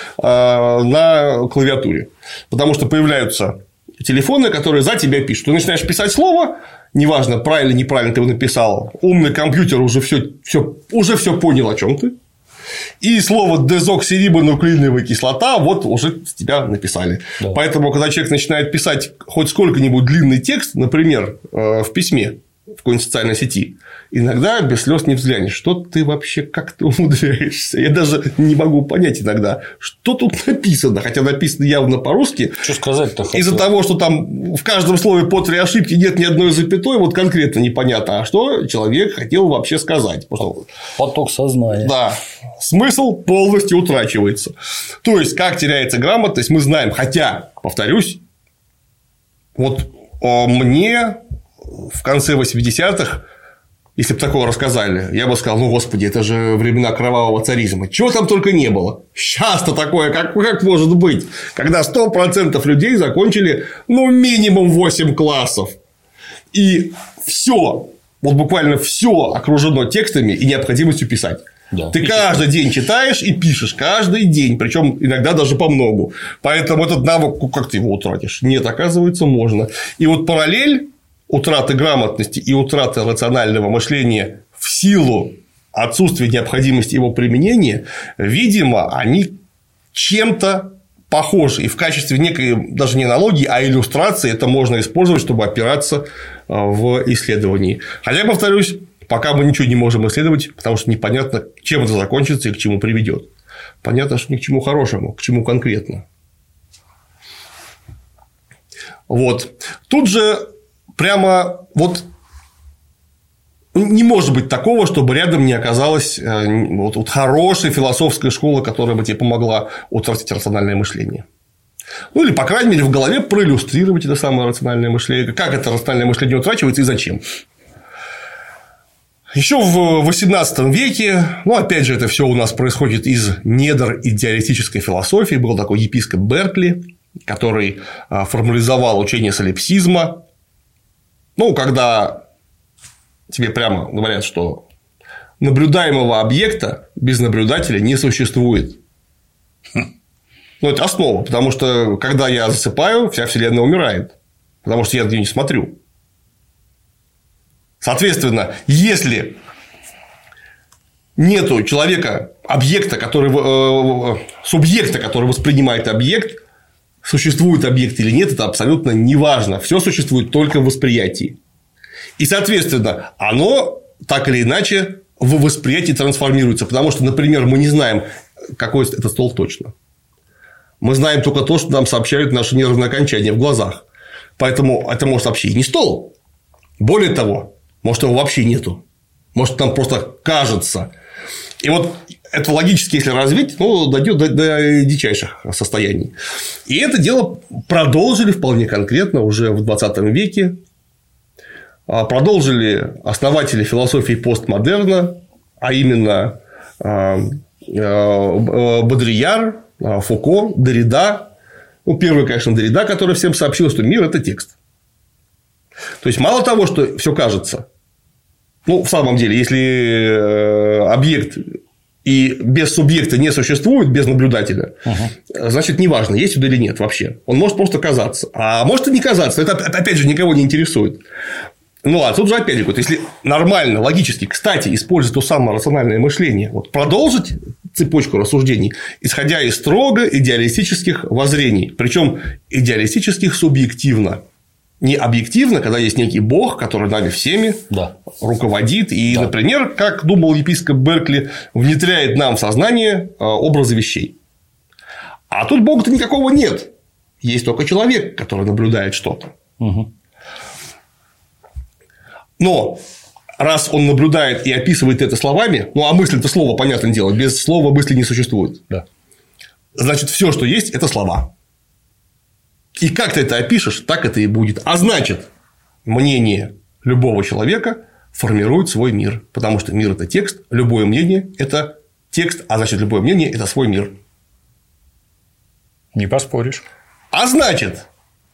на клавиатуре. Потому что появляются телефоны, которые за тебя пишут. Ты начинаешь писать слово, неважно, правильно, неправильно ты его написал, умный компьютер уже все понял, о чем ты. И слово дезоксирибонуклеиновая кислота вот уже с тебя написали. Да. Поэтому, когда человек начинает писать хоть сколько-нибудь длинный текст, например, в письме, в какой-нибудь социальной сети, иногда без слез не взглянешь, что ты вообще как-то умудряешься. Я даже не могу понять иногда, что тут написано, хотя написано явно по-русски. Что сказать-то хотел? Из-за того, что там в каждом слове по 3 ошибки, нет ни одной запятой, вот конкретно непонятно, а что человек хотел вообще сказать. Поток сознания. Да. Смысл полностью утрачивается. То есть, как теряется грамотность, мы знаем. Хотя, повторюсь, вот мне в конце 80-х, если бы такого рассказали, я бы сказал, ну, господи, это же времена кровавого царизма. Чего там только не было. Сейчас-то такое, как может быть, когда 100% людей закончили, ну, минимум 8 классов. И все, вот буквально все окружено текстами и необходимостью писать. Да, ты каждый день читаешь и пишешь, каждый день, причем иногда даже по многу. Поэтому этот навык, как ты его утратишь? Нет, оказывается, можно. И вот параллель утраты грамотности и утраты рационального мышления в силу отсутствия необходимости его применения, видимо, они чем-то похожи. И в качестве некой даже не аналогии, а иллюстрации это можно использовать, чтобы опираться в исследовании. Хотя, повторюсь, пока мы ничего не можем исследовать, потому что непонятно, чем это закончится и к чему приведет. Понятно, что ни к чему хорошему, к чему конкретно. Вот. Тут же прямо вот не может быть такого, чтобы рядом не оказалась вот хорошая философская школа, которая бы тебе помогла утратить рациональное мышление. Ну, или, по крайней мере, в голове проиллюстрировать это самое рациональное мышление. Как это рациональное мышление утрачивается и зачем. Еще в XVIII веке, ну, опять же, это все у нас происходит из недр идеалистической философии. Был такой епископ Беркли, который формализовал учение солипсизма. Ну, когда тебе прямо говорят, что наблюдаемого объекта без наблюдателя не существует. Ну, это основа, потому что, когда я засыпаю, вся Вселенная умирает, потому что я на нее не смотрю. Соответственно, если нету человека, объекта, субъекта, который воспринимает объект, существует объект или нет, это абсолютно неважно. Все существует только в восприятии. И, соответственно, оно так или иначе в восприятии трансформируется. Потому что, например, мы не знаем, какой это стол точно. Мы знаем только то, что нам сообщают наши нервные окончания в глазах. Поэтому это может вообще и не стол. Более того, может, его вообще нету. Может, нам просто кажется. И вот это логически, если развить, ну, дойдет до дичайших состояний. И это дело продолжили вполне конкретно уже в 20 веке. Продолжили основатели философии постмодерна, а именно Бодрияр, Фуко, Derrida. Ну, первый, конечно, Derrida, который всем сообщил, что мир – это текст. То есть, мало того, что все кажется. Ну, в самом деле, если объект и без субъекта не существует, без наблюдателя, значит, неважно, есть он или нет вообще. Он может просто казаться. А может и не казаться. Это, опять же, никого не интересует. Ну, а тут же, опять же, вот, если нормально, логически, кстати, использовать то самое рациональное мышление, вот, продолжить цепочку рассуждений, исходя из строго идеалистических воззрений, причем идеалистических субъективно. Не объективно, когда есть некий бог, который нами всеми руководит. И, например, как думал епископ Беркли, внедряет нам в сознание образы вещей. А тут бога-то никакого нет. Есть только человек, который наблюдает что-то. Угу. Но раз он наблюдает и описывает это словами, ну а мысль – это слово, понятное дело, без слова мысли не существует. Да. Значит, все, что есть, это слова. И как ты это опишешь, так это и будет. А значит, мнение любого человека формирует свой мир. Потому что мир – это текст, любое мнение – это текст, а значит, любое мнение – это свой мир. Не поспоришь. А значит,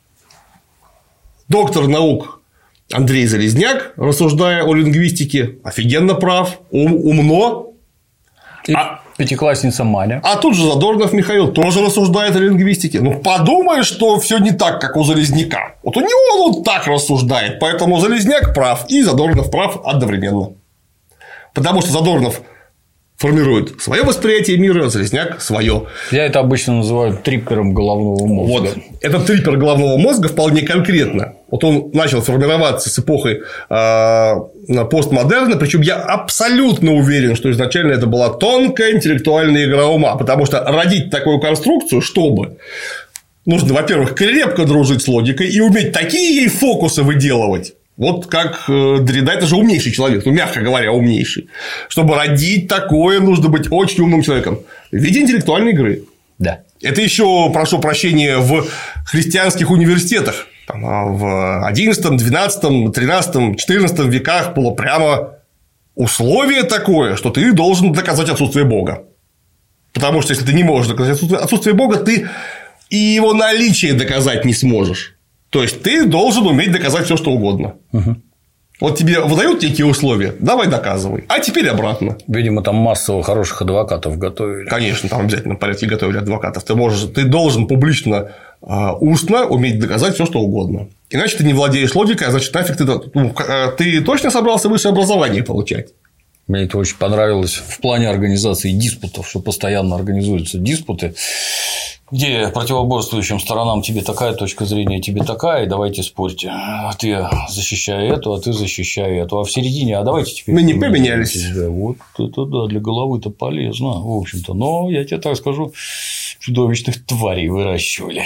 доктор наук Андрей Залезняк, рассуждая о лингвистике, офигенно прав, умно. Пятиклассница Маня. А тут же Задорнов Михаил тоже рассуждает о лингвистике. Ну, подумаешь, что все не так, как у Залезняка. Вот у него он так рассуждает. Поэтому Залезняк прав и Задорнов прав одновременно. Потому что Задорнов формирует свое восприятие мира, Залезняк свое. Я это обычно называю триппером головного мозга. Вот. Этот триппер головного мозга вполне конкретно. Вот он начал формироваться с эпохи постмодерна, причем я абсолютно уверен, что изначально это была тонкая интеллектуальная игра ума, потому что родить такую конструкцию, чтобы нужно, во-первых, крепко дружить с логикой и уметь такие ей фокусы выделывать. Вот как Derrida, это же умнейший человек, ну, мягко говоря, умнейший. Чтобы родить такое, нужно быть очень умным человеком в виде интеллектуальной игры. Да. Это еще, прошу прощения, в христианских университетах. Там, в XI, XII, XIII, XIV веках было прямо условие такое, что ты должен доказать отсутствие Бога. Потому что если ты не можешь доказать отсутствие Бога, ты и его наличие доказать не сможешь. То есть ты должен уметь доказать все, что угодно. Угу. Вот тебе выдают некие условия, давай доказывай. А теперь обратно. Видимо, там массово хороших адвокатов готовили. Конечно, там обязательно в порядке готовили адвокатов. Ты должен публично, устно уметь доказать все, что угодно. Иначе ты не владеешь логикой, а значит, нафиг ты точно собрался высшее образование получать. Мне это очень понравилось в плане организации диспутов, что постоянно организуются диспуты, где противоборствующим сторонам тебе такая точка зрения, тебе такая, и давайте спорьте. А ты защищай эту, а ты защищай эту. А в середине, а давайте теперь… Мы не поменялись. Да, вот это да, для головы-то полезно, в общем-то. Но я тебе так скажу, чудовищных тварей выращивали.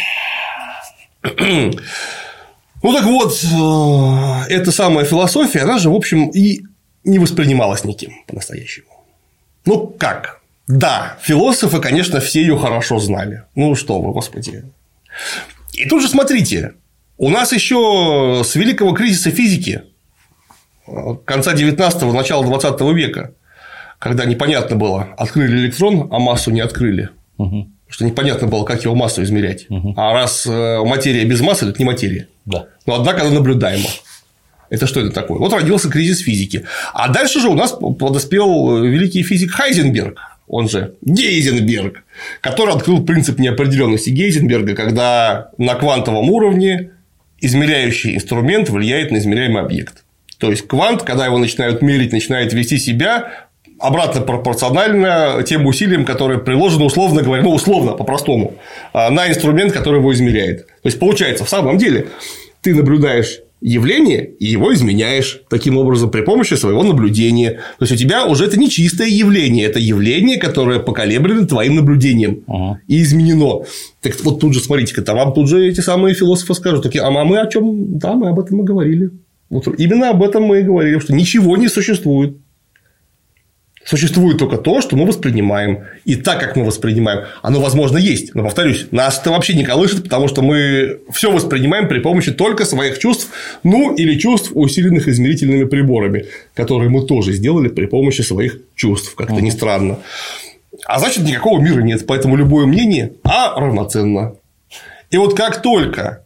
Ну, так вот, эта самая философия, она же, в общем, и не воспринималась никем по-настоящему. Ну, как? Да, философы, конечно, все ее хорошо знали. Ну, что вы, господи. И тут же смотрите, у нас еще с великого кризиса физики конца 19-го, начала 20 века, когда непонятно было, открыли электрон, а массу не открыли. Угу. Потому что непонятно было, как его массу измерять. Угу. А раз материя без массы, это не материя. Да. Но однако она наблюдаема. Это что это такое? Вот родился кризис физики. А дальше же у нас подоспел великий физик Хайзенберг, он же Гейзенберг, который открыл принцип неопределенности Гейзенберга, когда на квантовом уровне измеряющий инструмент влияет на измеряемый объект. То есть квант, когда его начинают мерить, начинает вести себя обратно пропорционально тем усилиям, которые приложены, условно говоря, ну, условно, по-простому, на инструмент, который его измеряет. То есть получается, в самом деле, ты наблюдаешь явление и его изменяешь таким образом при помощи своего наблюдения. То есть у тебя уже это не чистое явление, это явление, которое поколеблено твоим наблюдением и изменено. Так вот тут же смотрите, вам тут же эти самые философы скажут, такие, а мы о чем? Да, мы об этом и говорили. Вот именно об этом мы и говорили, что ничего не существует. Существует только то, что мы воспринимаем. И так, как мы воспринимаем, оно, возможно, есть. Но, повторюсь, нас это вообще не колышет, потому что мы все воспринимаем при помощи только своих чувств, ну, или чувств, усиленных измерительными приборами, которые мы тоже сделали при помощи своих чувств, как-то ни странно. А значит, никакого мира нет. Поэтому любое мнение равноценно. И вот как только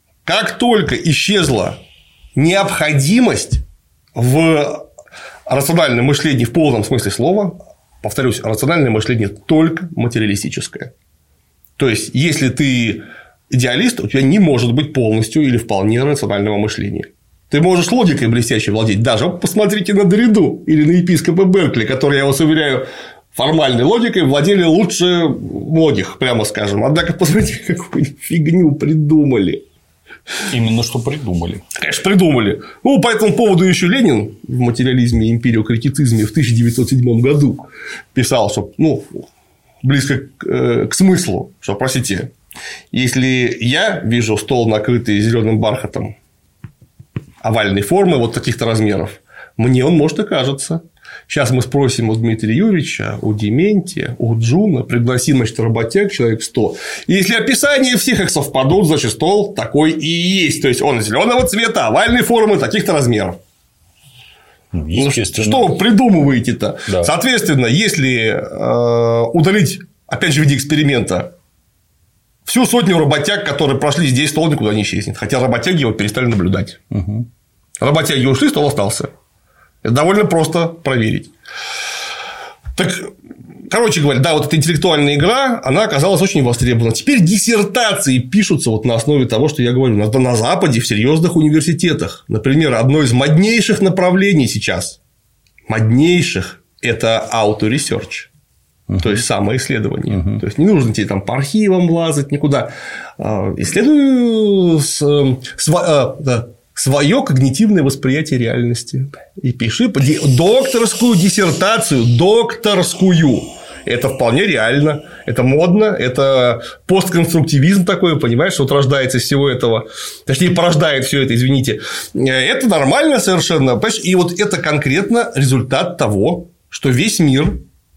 исчезла необходимость в рациональное мышление в полном смысле слова, повторюсь, рациональное мышление только материалистическое. То есть, если ты идеалист, у тебя не может быть полностью или вполне рационального мышления. Ты можешь логикой блестяще владеть. Даже посмотрите на Derriду или на епископа Беркли, которые, я вас уверяю, формальной логикой владели лучше многих, прямо скажем. Однако, посмотрите, какую фигню придумали. Именно что придумали. Конечно, придумали. Ну, по этому поводу еще Ленин в «Материализме и империокритицизме» в 1907 году писал, что, близко к смыслу, что, простите, если я вижу стол, накрытый зеленым бархатом овальной формы, вот таких-то размеров, мне он, может, и кажется. Сейчас мы спросим у Дмитрия Юрьевича, у Дементия, у Джуна, пригласим, значит, работяг, человек 100. И если описания всех их совпадут, значит, стол такой и есть. То есть, он зеленого цвета, овальной формы, таких-то размеров. Естественно. Что вы придумываете-то? Да. Соответственно, если удалить, опять же, в виде эксперимента, всю сотню работяг, которые прошли здесь, стол никуда не исчезнет. Хотя работяги его перестали наблюдать. Угу. Работяги ушли, стол остался. Это довольно просто проверить. Так, короче говоря, да, вот эта интеллектуальная игра, она оказалась очень востребована. Теперь диссертации пишутся вот на основе того, что я говорю, на Западе, в серьезных университетах. Например, одно из моднейших направлений сейчас, моднейших, это auto-research. То есть, самоисследование. То есть, не нужно тебе там по архивам лазать, никуда. Исследуй свое когнитивное восприятие реальности. И пиши докторскую диссертацию. Докторскую. Это вполне реально. Это модно. Это постконструктивизм такой, понимаешь, вот рождается из всего этого. Точнее, порождает все это, извините. Это нормально совершенно. Понимаешь? И вот это конкретно результат того, что весь мир.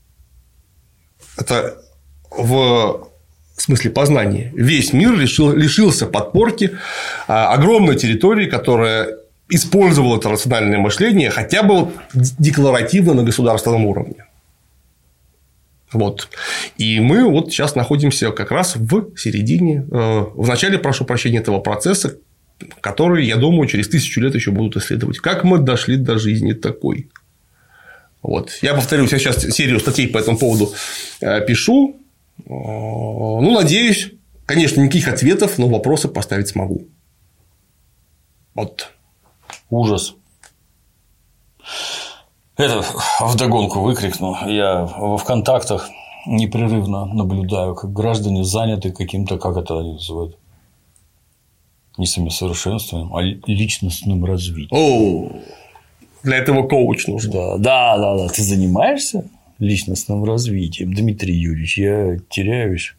Это в смысле познания. Весь мир лишился подпорки огромной территории, которая использовала это рациональное мышление хотя бы декларативно на государственном уровне. Вот. И мы вот сейчас находимся как раз в середине, в начале, прошу прощения, этого процесса, который, я думаю, через 1000 лет еще будут исследовать. Как мы дошли до жизни такой. Вот. Я повторюсь, я сейчас серию статей по этому поводу пишу. Ну, надеюсь, конечно, никаких ответов, но вопросы поставить смогу. Вот. Ужас. Это вдогонку выкрикну. Я во ВКонтактах непрерывно наблюдаю, как граждане заняты каким-то, как это они называют, не самосовершенствованием, а личностным развитием. О, для этого коуч нужен. Да. Ты занимаешься личностным развитием, Дмитрий Юрьевич? Я теряюсь.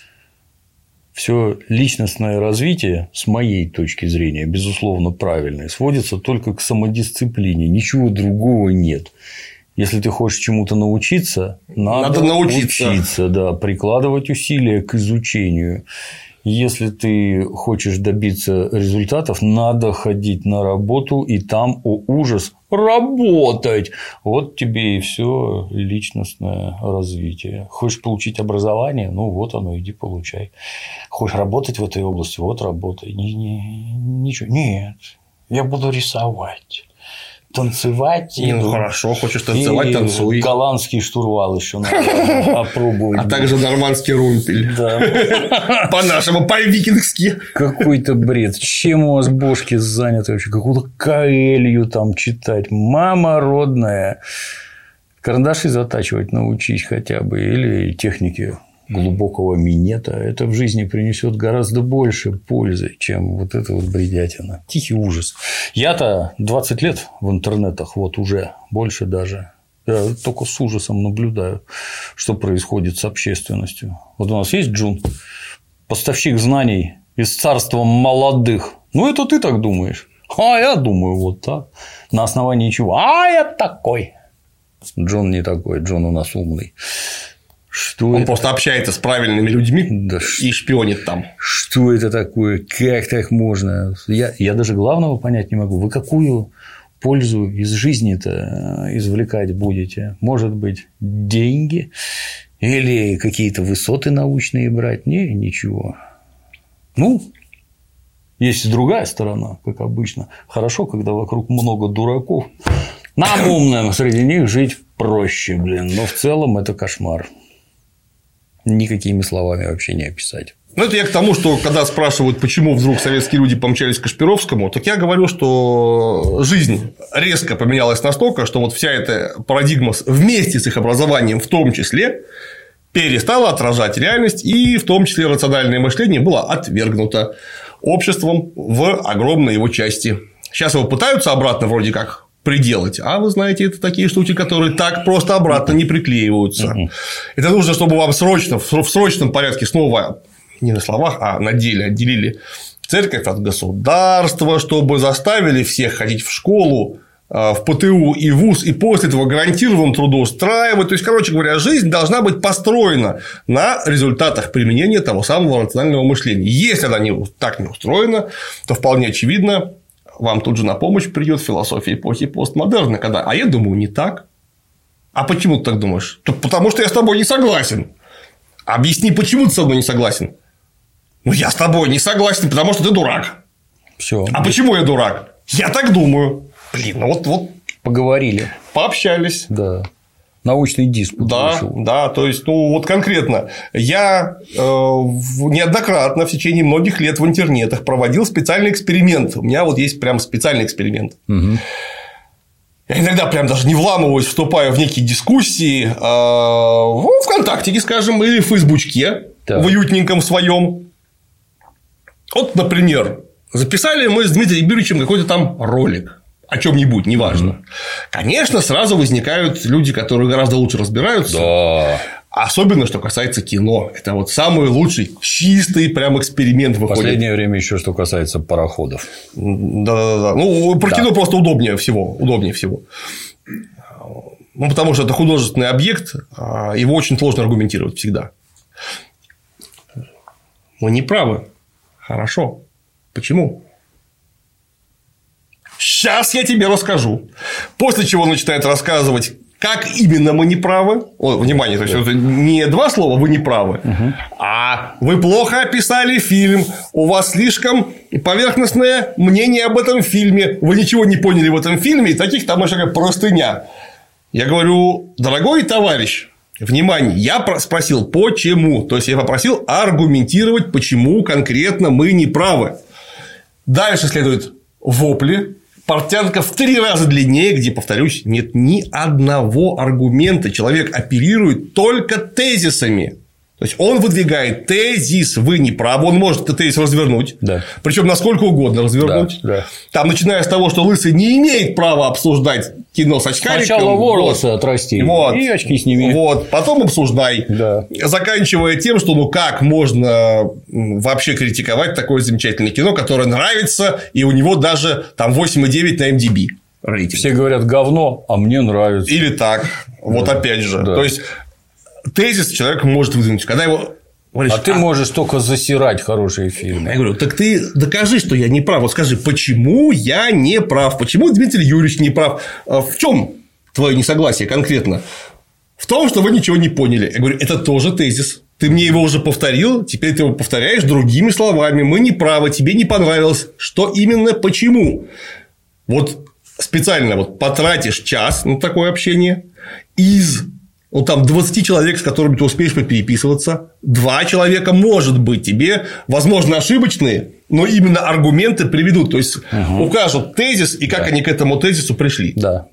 Все личностное развитие, с моей точки зрения, безусловно, правильное, сводится только к самодисциплине. Ничего другого нет. Если ты хочешь чему-то научиться, надо учиться, да, прикладывать усилия к изучению. Если ты хочешь добиться результатов, надо ходить на работу и там, о ужас, работать. Вот тебе и все личностное развитие. Хочешь получить образование, ну вот оно, иди получай. Хочешь работать в этой области, вот работай. Ничего. Нет, я буду рисовать. Танцевать. Ну, хорошо, хочешь танцевать, танцуй. Голландский штурвал еще надо опробовать. А также нормандский румпель. Да. По-нашему, по-викингски. Какой-то бред. Чем у вас бошки заняты вообще? Какую-то Коэлью там читать. Мама родная. Карандаши затачивать научись хотя бы. Или техники глубокого минета. Это в жизни принесет гораздо больше пользы, чем вот эта вот бредятина. Тихий ужас. Я-то 20 лет в интернетах, вот уже больше даже. Я только с ужасом наблюдаю, что происходит с общественностью. Вот у нас есть Джун, поставщик знаний из царства молодых. Ну, это ты так думаешь. А я думаю вот так. На основании чего? А я такой. Джон не такой. Джон у нас умный. Что Он это? просто общается с правильными людьми, да, и шпионит там. Что это такое? Как так можно? Я даже главного понять не могу. Вы какую пользу из жизни-то извлекать будете? Может быть, деньги? Или какие-то высоты научные брать? Не, ничего. Ну, есть и другая сторона, как обычно. Хорошо, когда вокруг много дураков. Нам, умным, среди них жить проще, но в целом это кошмар. Никакими словами вообще не описать. Ну, это я к тому, что когда спрашивают, почему вдруг советские люди помчались к Кашпировскому, так я говорю, что жизнь резко поменялась настолько, что вот вся эта парадигма вместе с их образованием в том числе перестала отражать реальность, и в том числе рациональное мышление было отвергнуто. обществом в огромной его части. Сейчас его пытаются обратно вроде как приделать, а вы знаете, это такие штуки, которые так просто обратно не приклеиваются. Это нужно, чтобы вам срочно, в срочном порядке снова, не на словах, а на деле отделили церковь от государства, чтобы заставили всех ходить в школу, в ПТУ и вуз, и после этого гарантированно трудоустраивать. То есть, короче говоря, жизнь должна быть построена на результатах применения того самого рационального мышления. Если она так не устроена, то вполне очевидно, вам тут же на помощь придет философия эпохи постмодерна. А я думаю, не так. А почему ты так думаешь? Потому что я с тобой не согласен. Объясни, почему ты со мной не согласен? Ну, я с тобой не согласен, потому что ты дурак. Все. А почему я дурак? Я так думаю. Блин, ну вот поговорили. Пообщались. Да. Научный диспут. Да, то есть, ну, вот конкретно, я неоднократно в течение многих лет в интернетах проводил специальный эксперимент. У меня вот есть прям специальный эксперимент. Угу. Я иногда прям даже не вламываюсь, вступаю в некие дискуссии в ВКонтакте, скажем, или в Фейсбучке, в уютненьком своем. Вот, например, записали мы с Дмитрием Юрьевичем какой-то там ролик о чем-нибудь, неважно. Конечно, сразу возникают люди, которые гораздо лучше разбираются. Да. Особенно, что касается кино. Это вот самый лучший, чистый прям эксперимент выходит. В последнее время еще что касается пароходов. Да. Ну, про кино просто удобнее всего. Ну, потому что это художественный объект, его очень сложно аргументировать всегда. Мы не правы. Хорошо. Почему? Сейчас я тебе расскажу. После чего он начинает рассказывать, как именно мы не правы. Внимание, то есть это не два слова «вы не правы», а «вы плохо описали фильм», «у вас слишком поверхностное мнение об этом фильме», «вы ничего не поняли в этом фильме», и таких там еще простыня. Я говорю: дорогой товарищ, внимание, я спросил почему. То есть я попросил аргументировать, почему конкретно мы не правы. Дальше следует вопли. Портянка в 3 раза длиннее, где, повторюсь, нет ни одного аргумента. Человек оперирует только тезисами. То есть он выдвигает тезис, вы не правы, он может этот тезис развернуть, да. Причем насколько угодно развернуть. Да. Там, начиная с того, что лысый не имеет права обсуждать кино с очкариком. Сначала волосы отрасти, и очки сними. Потом обсуждай. Да. Заканчивая тем, что ну как можно вообще критиковать такое замечательное кино, которое нравится, и у него даже там 8,9 на MDB рейтинг. Все говорят говно, а мне нравится. Или так. Вот опять же. Да. То есть тезис человек может выдвинуть, когда его говоришь, ты можешь только засирать хорошие фильмы. Я говорю: так ты докажи, что я не прав. Вот скажи, почему я не прав? Почему Дмитрий Юрьевич не прав? В чем твое несогласие конкретно? В том, что вы ничего не поняли. Я говорю: это тоже тезис. Ты мне его уже повторил, теперь ты его повторяешь другими словами. Мы не правы, тебе не понравилось. Что именно, почему? Вот специально потратишь час на такое общение из там 20 человек, с которыми ты успеешь попереписываться, 2 человека, может быть, тебе, возможно, ошибочные, но именно аргументы приведут. То есть укажут тезис и как они к этому тезису пришли. Да.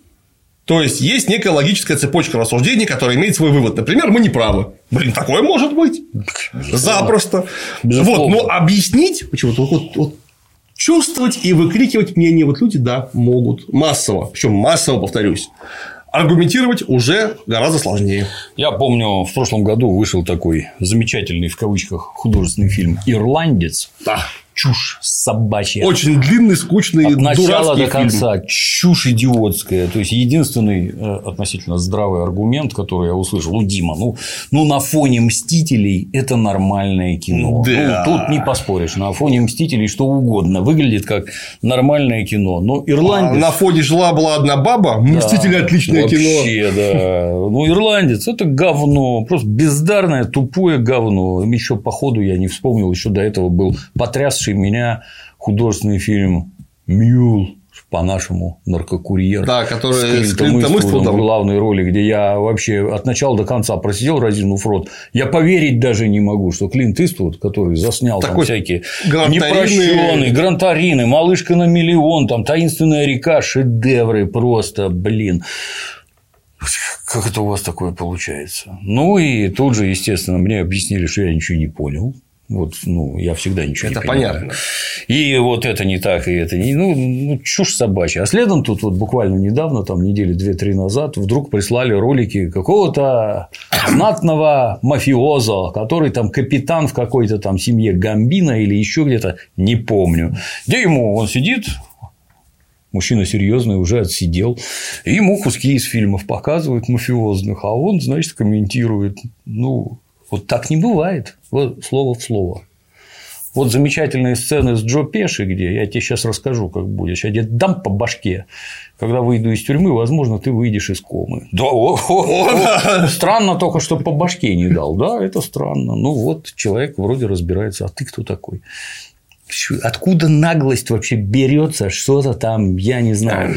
То есть есть некая логическая цепочка рассуждений, которая имеет свой вывод. Например, мы не правы. Блин, такое может быть. Запросто. Безусловно. Но объяснить почему-то чувствовать и выкрикивать мнение люди, да, могут. Массово. Причем массово, повторюсь. Аргументировать уже гораздо сложнее. Я помню, в прошлом году вышел такой замечательный, в кавычках, художественный фильм «Ирландец». Да. Чушь собачья. Очень длинный, скучный, от начала до фильм. конца. Чушь идиотская. То есть, единственный относительно здравый аргумент, который я услышал: Дима, на фоне «Мстителей» это нормальное кино. Да. Тут не поспоришь. На фоне «Мстителей» что угодно. Выглядит как нормальное кино. Но «Ирландец». На фоне «Жила-была одна баба», «Мстители» отличное кино. Вообще, да. «Ирландец» это говно. Просто бездарное, тупое говно. Еще по ходу я не вспомнил. Еще до этого был потрясший меня художественный фильм «Мюл», по-нашему «Наркокурьер». Да, который с Клинтом Иствудом в главной роли, где я вообще от начала до конца просидел, разинув рот. Я поверить даже не могу, что Клинт Иствуд, который заснял там всякие «Непрощенные», «Гран-Торино», «Малышка на миллион», там «Таинственная река», шедевры просто, блин. Как это у вас такое получается? Ну, и тут же, естественно, мне объяснили, что я ничего не понял. Вот, ну, я всегда ничего не понимаю. Это понятно. И вот это не так, и это не... Ну, чушь собачья. А следом тут вот буквально недавно, там, недели 2-3 назад, вдруг прислали ролики какого-то знатного мафиоза, который там капитан в какой-то там семье Гамбино или еще где-то, не помню. Где ему он сидит, мужчина серьезный, уже отсидел, и ему куски из фильмов показывают мафиозных, а он, значит, комментирует. Ну, вот так не бывает. Вот слово в слово. Вот замечательные сцены с Джо Пеши, где я тебе сейчас расскажу, как будет. Сейчас я тебе дам по башке. Когда выйду из тюрьмы, возможно, ты выйдешь из комы. Да, странно только, что по башке не дал. Да, это странно. Ну, вот человек вроде разбирается. А ты кто такой? Откуда наглость вообще берется, что-то там, я не знаю.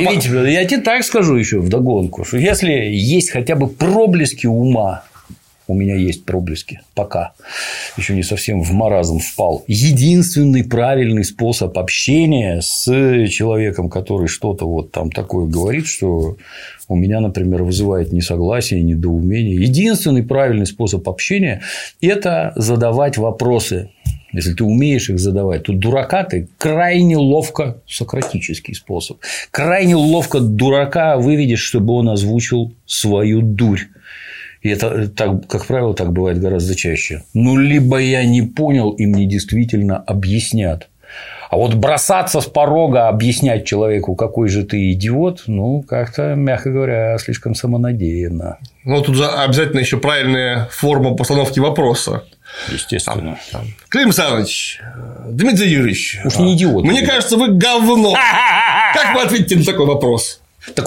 Я тебе так скажу еще вдогонку, что если есть хотя бы проблески ума, у меня есть проблески, пока еще не совсем в маразм впал. Единственный правильный способ общения с человеком, который что-то вот там такое говорит, что у меня, например, вызывает несогласие, недоумение. Единственный правильный способ общения – это задавать вопросы. Если ты умеешь их задавать, то дурака ты крайне ловко, сократический способ, крайне ловко дурака выведешь, чтобы он озвучил свою дурь. И это, как правило, так бывает гораздо чаще. Ну, либо я не понял, и мне действительно объяснят. А вот бросаться с порога, объяснять человеку, какой же ты идиот, ну, как-то, мягко говоря, слишком самонадеянно. Ну, тут же обязательно еще правильная форма постановки вопроса. Естественно. Клим Александрович, Дмитрий Юрьевич, уж не идиот. Мне кажется, вы говно. Как вы ответите на такой вопрос?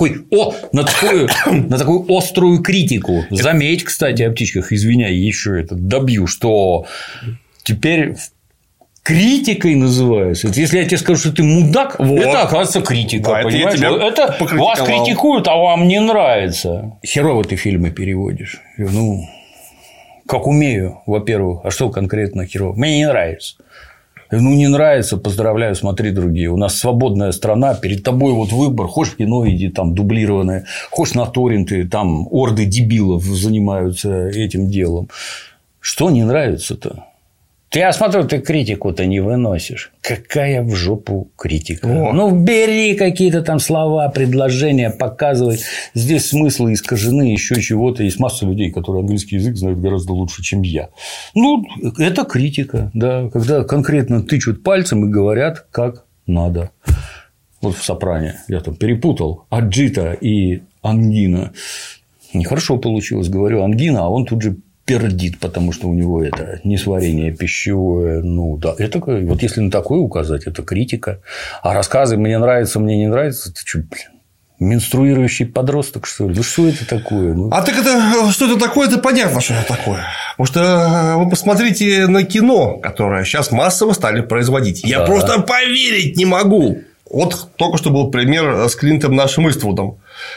На такую острую критику. Заметь, кстати, о птичках, извиняй, еще это добью, что теперь критикой называется. Если я тебе скажу, что ты мудак, вот. Это, оказывается, критика. Да, это вас критикуют, а вам не нравится. Херово ты фильмы переводишь. Ну, как умею, во-первых. А что конкретно херово? Мне не нравится. Ну, не нравится, поздравляю, смотри другие. У нас свободная страна, перед тобой вот выбор. Хочешь кино, иди там дублированное, хочешь на торренты, там орды дебилов занимаются этим делом. Что не нравится-то? Я смотрю, ты критику-то не выносишь. Какая в жопу критика? Ну, бери какие-то там слова, предложения, показывай. Здесь смыслы искажены, еще чего-то. Есть масса людей, которые английский язык знают гораздо лучше, чем я. Ну, это критика, да, когда конкретно тычут пальцем и говорят, как надо. Вот в «Сопрано» я там перепутал Аджита и ангина. Нехорошо получилось, говорю ангина, а он тут же пердит, потому что у него это несварение пищевое. Ну, да, это вот если на такое указать, это критика. А рассказы «мне нравится, мне не нравится», ты что, менструирующий подросток, что ли? Ну, что это такое? Ну... А так это, что это такое, это понятно, что это такое. Потому что вы посмотрите на кино, которое сейчас массово стали производить. Я просто поверить не могу. Вот только что был пример с Клинтом нашим Иствудом.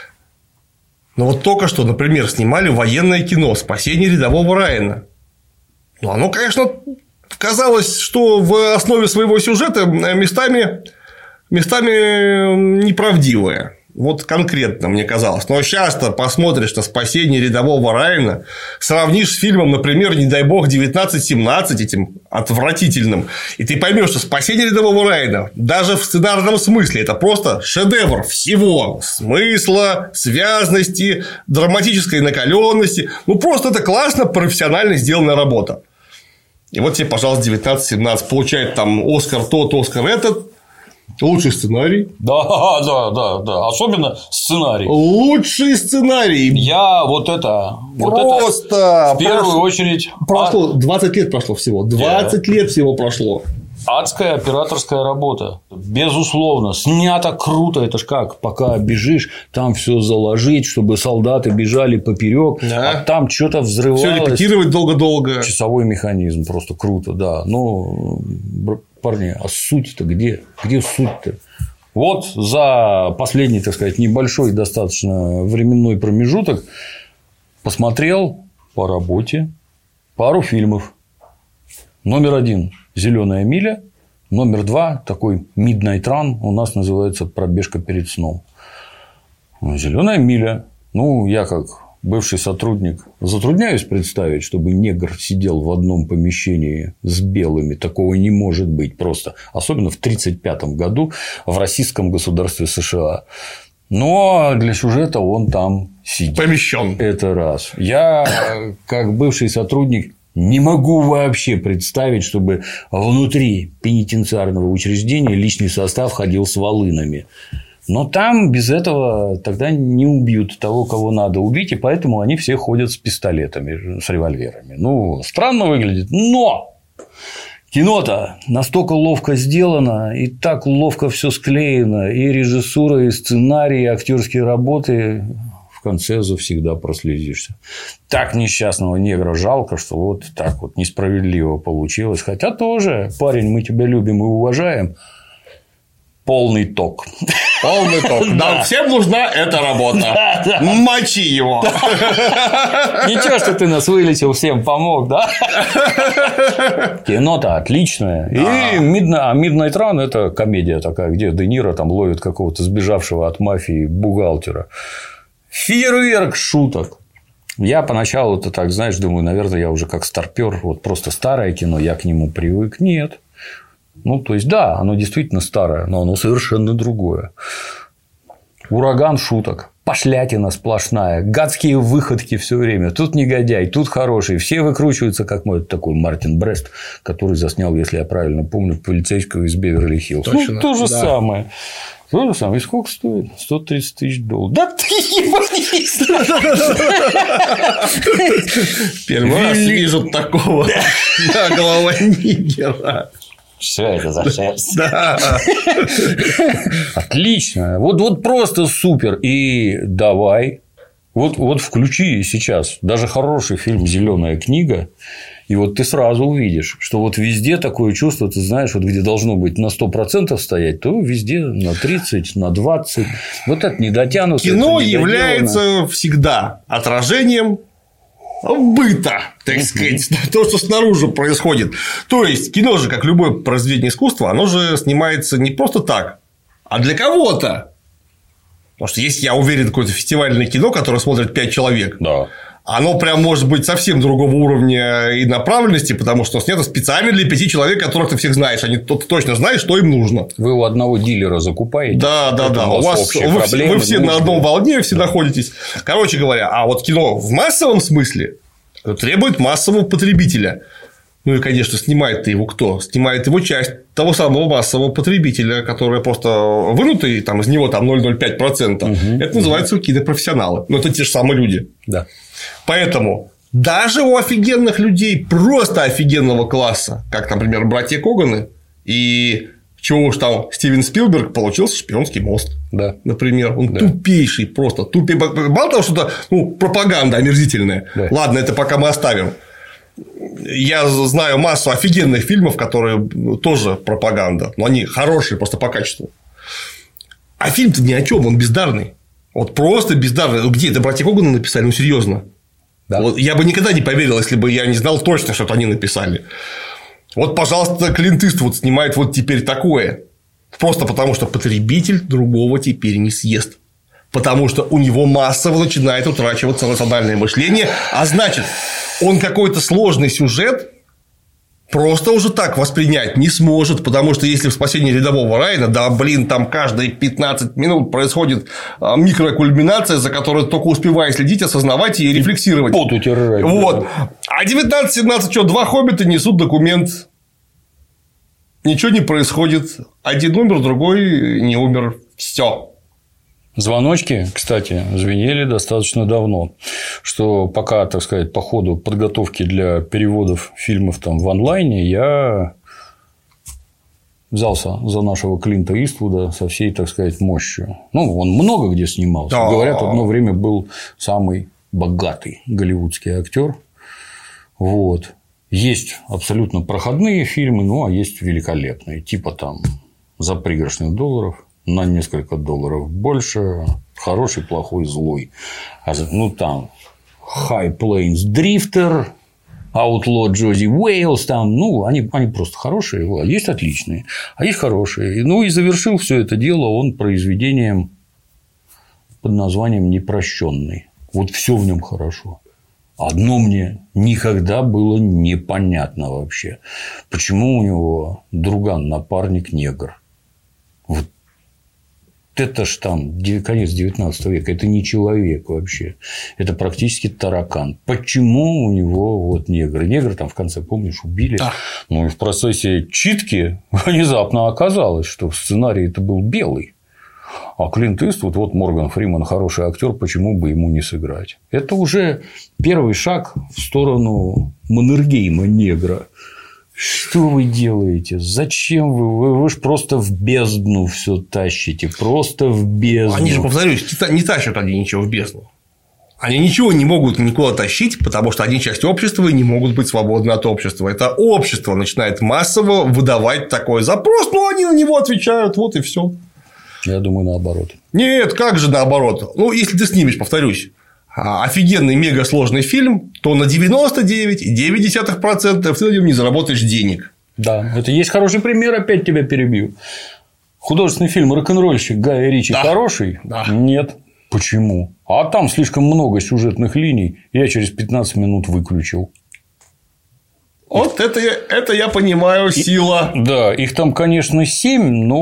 Но вот только что, например, снимали военное кино «Спасение рядового Райана». Ну, оно, конечно, казалось, что в основе своего сюжета местами неправдивое. Вот конкретно мне казалось. Но сейчас-то посмотришь на «Спасение рядового Райана», сравнишь с фильмом, например, не дай бог, 1917, этим отвратительным, и ты поймешь, что «Спасение рядового Райана» даже в сценарном смысле это просто шедевр всего: смысла, связности, драматической накаленности. Ну, просто это классно, профессионально сделанная работа. И вот тебе, пожалуйста, 1917 получает там Оскар тот, Оскар этот. Лучший сценарий. Да. Особенно сценарий. Лучший сценарий. Я вот это в первую очередь. Прошло 20 лет прошло всего. 20 лет всего прошло. Адская операторская работа. Безусловно. Снято круто. Это ж как, пока бежишь, там все заложить, чтобы солдаты бежали поперек, а там что-то взрывалось. Все репетировать долго-долго. Часовой механизм. Просто круто, да. Но, парни, а суть-то где? Где суть-то? Вот за последний, так сказать, небольшой достаточно временной промежуток посмотрел по работе пару фильмов. Номер 1 – «Зеленая миля», номер 2 – такой Midnight Run, у нас называется «Пробежка перед сном». «Зеленая миля». Ну, я как бывший сотрудник. Затрудняюсь представить, чтобы негр сидел в одном помещении с белыми. Такого не может быть просто. Особенно в 1935 году в российском государстве США. Но для сюжета он там сидит. Помещен. Это раз. Я, как бывший сотрудник, не могу вообще представить, чтобы внутри пенитенциарного учреждения личный состав ходил с волынами. Но там без этого тогда не убьют того, кого надо убить, и поэтому они все ходят с пистолетами, с револьверами. Ну, странно выглядит, но кино-то настолько ловко сделано, и так ловко все склеено, и режиссура, и сценарий, и актерские работы. В конце завсегда прослезишься. Так несчастного негра жалко, что вот так вот несправедливо получилось. Хотя тоже, парень, мы тебя любим и уважаем. Полный ток. Полный ток. Нам всем нужна эта работа. Мочи его. Ничего, что ты нас вылечил, всем помог, да? Кино-то отличное. И Midnight Run – это комедия такая, где Де Ниро там ловит какого-то сбежавшего от мафии бухгалтера. Фейерверк шуток. Я поначалу -то так, знаешь, думаю, наверное, я уже как старпёр, вот просто старое кино, я к нему привык. Нет. Ну, то есть, да, оно действительно старое, но оно совершенно другое. Ураган шуток, пошлятина сплошная, гадские выходки все время. Тут негодяй, тут хороший. Все выкручиваются, как мой такой Мартин Брест, который заснял, если я правильно помню, полицейского из Беверли-Хиллз. Ну, то же самое. То же самое. И сколько стоит? $130 тысяч. Да ты ебанись! Первый раз вижу такого. Голова нигера. Что это за шерсть? Да. Отлично. Вот просто супер. И давай. Вот включи сейчас даже хороший фильм «Зеленая книга», и вот ты сразу увидишь, что вот везде такое чувство, ты знаешь, вот где должно быть на 100% стоять, то везде на 30, на 20. Вот это не дотянуто. Кино является всегда отражением быта, так сказать, то, что снаружи происходит. То есть, кино же, как любое произведение искусства, оно же снимается не просто так, а для кого-то. Потому что есть, я уверен, какое-то фестивальное кино, которое смотрит 5 человек. Да. Оно прям может быть совсем другого уровня и направленности, потому что снято специально для 5 человек, которых ты всех знаешь. Они точно знают, что им нужно. Вы у одного дилера закупаете. Да. У вас вы все на одном волне все находитесь. Короче говоря, а вот кино в массовом смысле требует массового потребителя. Ну и, конечно, снимает его кто? Снимает его часть того самого массового потребителя, который просто вынутый, там, из него там 0,05%. Это называется кинопрофессионалы. Но это те же самые люди. Да. Поэтому даже у офигенных людей, просто офигенного класса, как, например, братья Коганы и чего уж там Стивен Спилберг, получился «Шпионский мост». Да. Например, он тупейший просто. Мало того, что это пропаганда омерзительная. Да. Ладно, это пока мы оставим. Я знаю массу офигенных фильмов, которые тоже пропаганда, но они хорошие просто по качеству. А фильм-то ни о чем, он бездарный. Вот просто бездарный. Где это братья Коганы написали? Ну, серьезно. Да. Вот я бы никогда не поверил, если бы я не знал точно, что это они написали. Вот, пожалуйста, Клинт Иствуд снимает вот теперь такое. Просто потому, что потребитель другого теперь не съест. Потому что у него массово начинает утрачиваться рациональное мышление, а значит, он какой-то сложный сюжет просто уже так воспринять не сможет, потому что если в «Спасении рядового Райана», там каждые 15 минут происходит микрокульминация, за которой только успевая следить, осознавать и рефлексировать. Вот. А 19-17 что, 2 хоббита несут документ. Ничего не происходит. Один умер, другой не умер. Все. Звоночки, кстати, звенели достаточно давно, что пока, так сказать, по ходу подготовки для переводов фильмов там в онлайне я взялся за нашего Клинта Иствуда со всей, так сказать, мощью. Ну, он много где снимался. Да. Говорят, одно время был самый богатый голливудский актер. Вот. Есть абсолютно проходные фильмы, ну, а есть великолепные, типа там «За пригоршню долларов», на несколько долларов больше, хороший, плохой, злой. Ну, там High Plains Drifter, Outlaw Джози Уэйлс, там, ну, они просто хорошие, а есть отличные, а есть хорошие. Ну, и завершил все это дело он произведением под названием «Непрощенный». Вот все в нем хорошо. Одно мне никогда было непонятно вообще. Почему у него друган-напарник негр? Вот это ж там конец 19 века. Это не человек вообще. Это практически таракан. Почему у него вот негр? Негр там в конце, помнишь, убили. Да. Ну и в процессе читки внезапно оказалось, что в сценарии это был белый. А Клинт Иствуд, вот Морган Фриман хороший актер, почему бы ему не сыграть? Это уже первый шаг в сторону Маннергейма негра. Что вы делаете? Зачем вы? Вы же просто в бездну все тащите. Просто в бездну. Они же, повторюсь, не тащат они ничего в бездну. Они ничего не могут никуда тащить, потому что они часть общества и не могут быть свободны от общества. Это общество начинает массово выдавать такой запрос, но они на него отвечают, вот и все. Я думаю, наоборот. Нет, как же наоборот? Ну, если ты снимешь, повторюсь, офигенный мегасложный фильм, то на 99,9% ты на нем не заработаешь денег. Да, это есть хороший пример, опять тебя перебью. Художественный фильм «Рок-н-ролльщик» Гая Ричи хороший? Да. Нет. Почему? А там слишком много сюжетных линий, я через 15 минут выключил. Вот это я понимаю, сила. Да, их там, конечно, 7,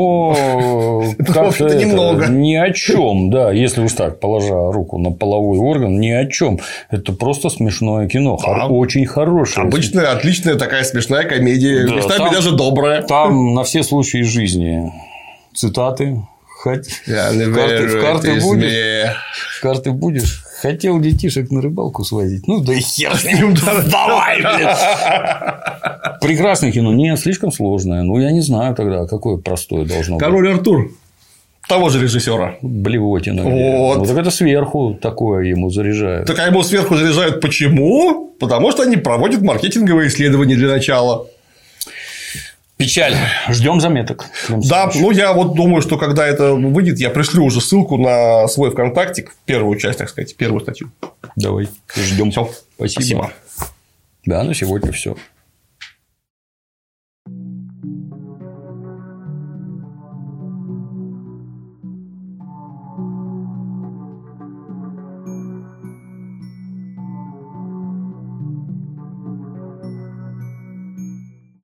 но как-то немного. Ни о чем, да, если уж так, положа руку на половой орган, ни о чем. Это просто смешное кино, да. Очень хорошее. Обычная, отличная такая смешная комедия, да, местами даже добрая. Там на все случаи жизни цитаты. В карты будешь? В карты будешь? Хотел детишек на рыбалку свозить. Ну, да и хер с ним. Давай, блин. Прекрасное кино. Нет, слишком сложное. Ну, я не знаю тогда, какое простое должно быть. Король Артур. Того же режиссера. Блевотина. Вот. Ну, так это сверху такое ему заряжают. Так а ему сверху заряжают почему? Потому что они проводят маркетинговые исследования для начала. Печаль. Ждем заметок. Да, ну я вот думаю, что когда это выйдет, я пришлю уже ссылку на свой ВКонтакте, первую часть, так сказать, первую статью. Давай. Ждем. Все. Спасибо. Да, на сегодня все.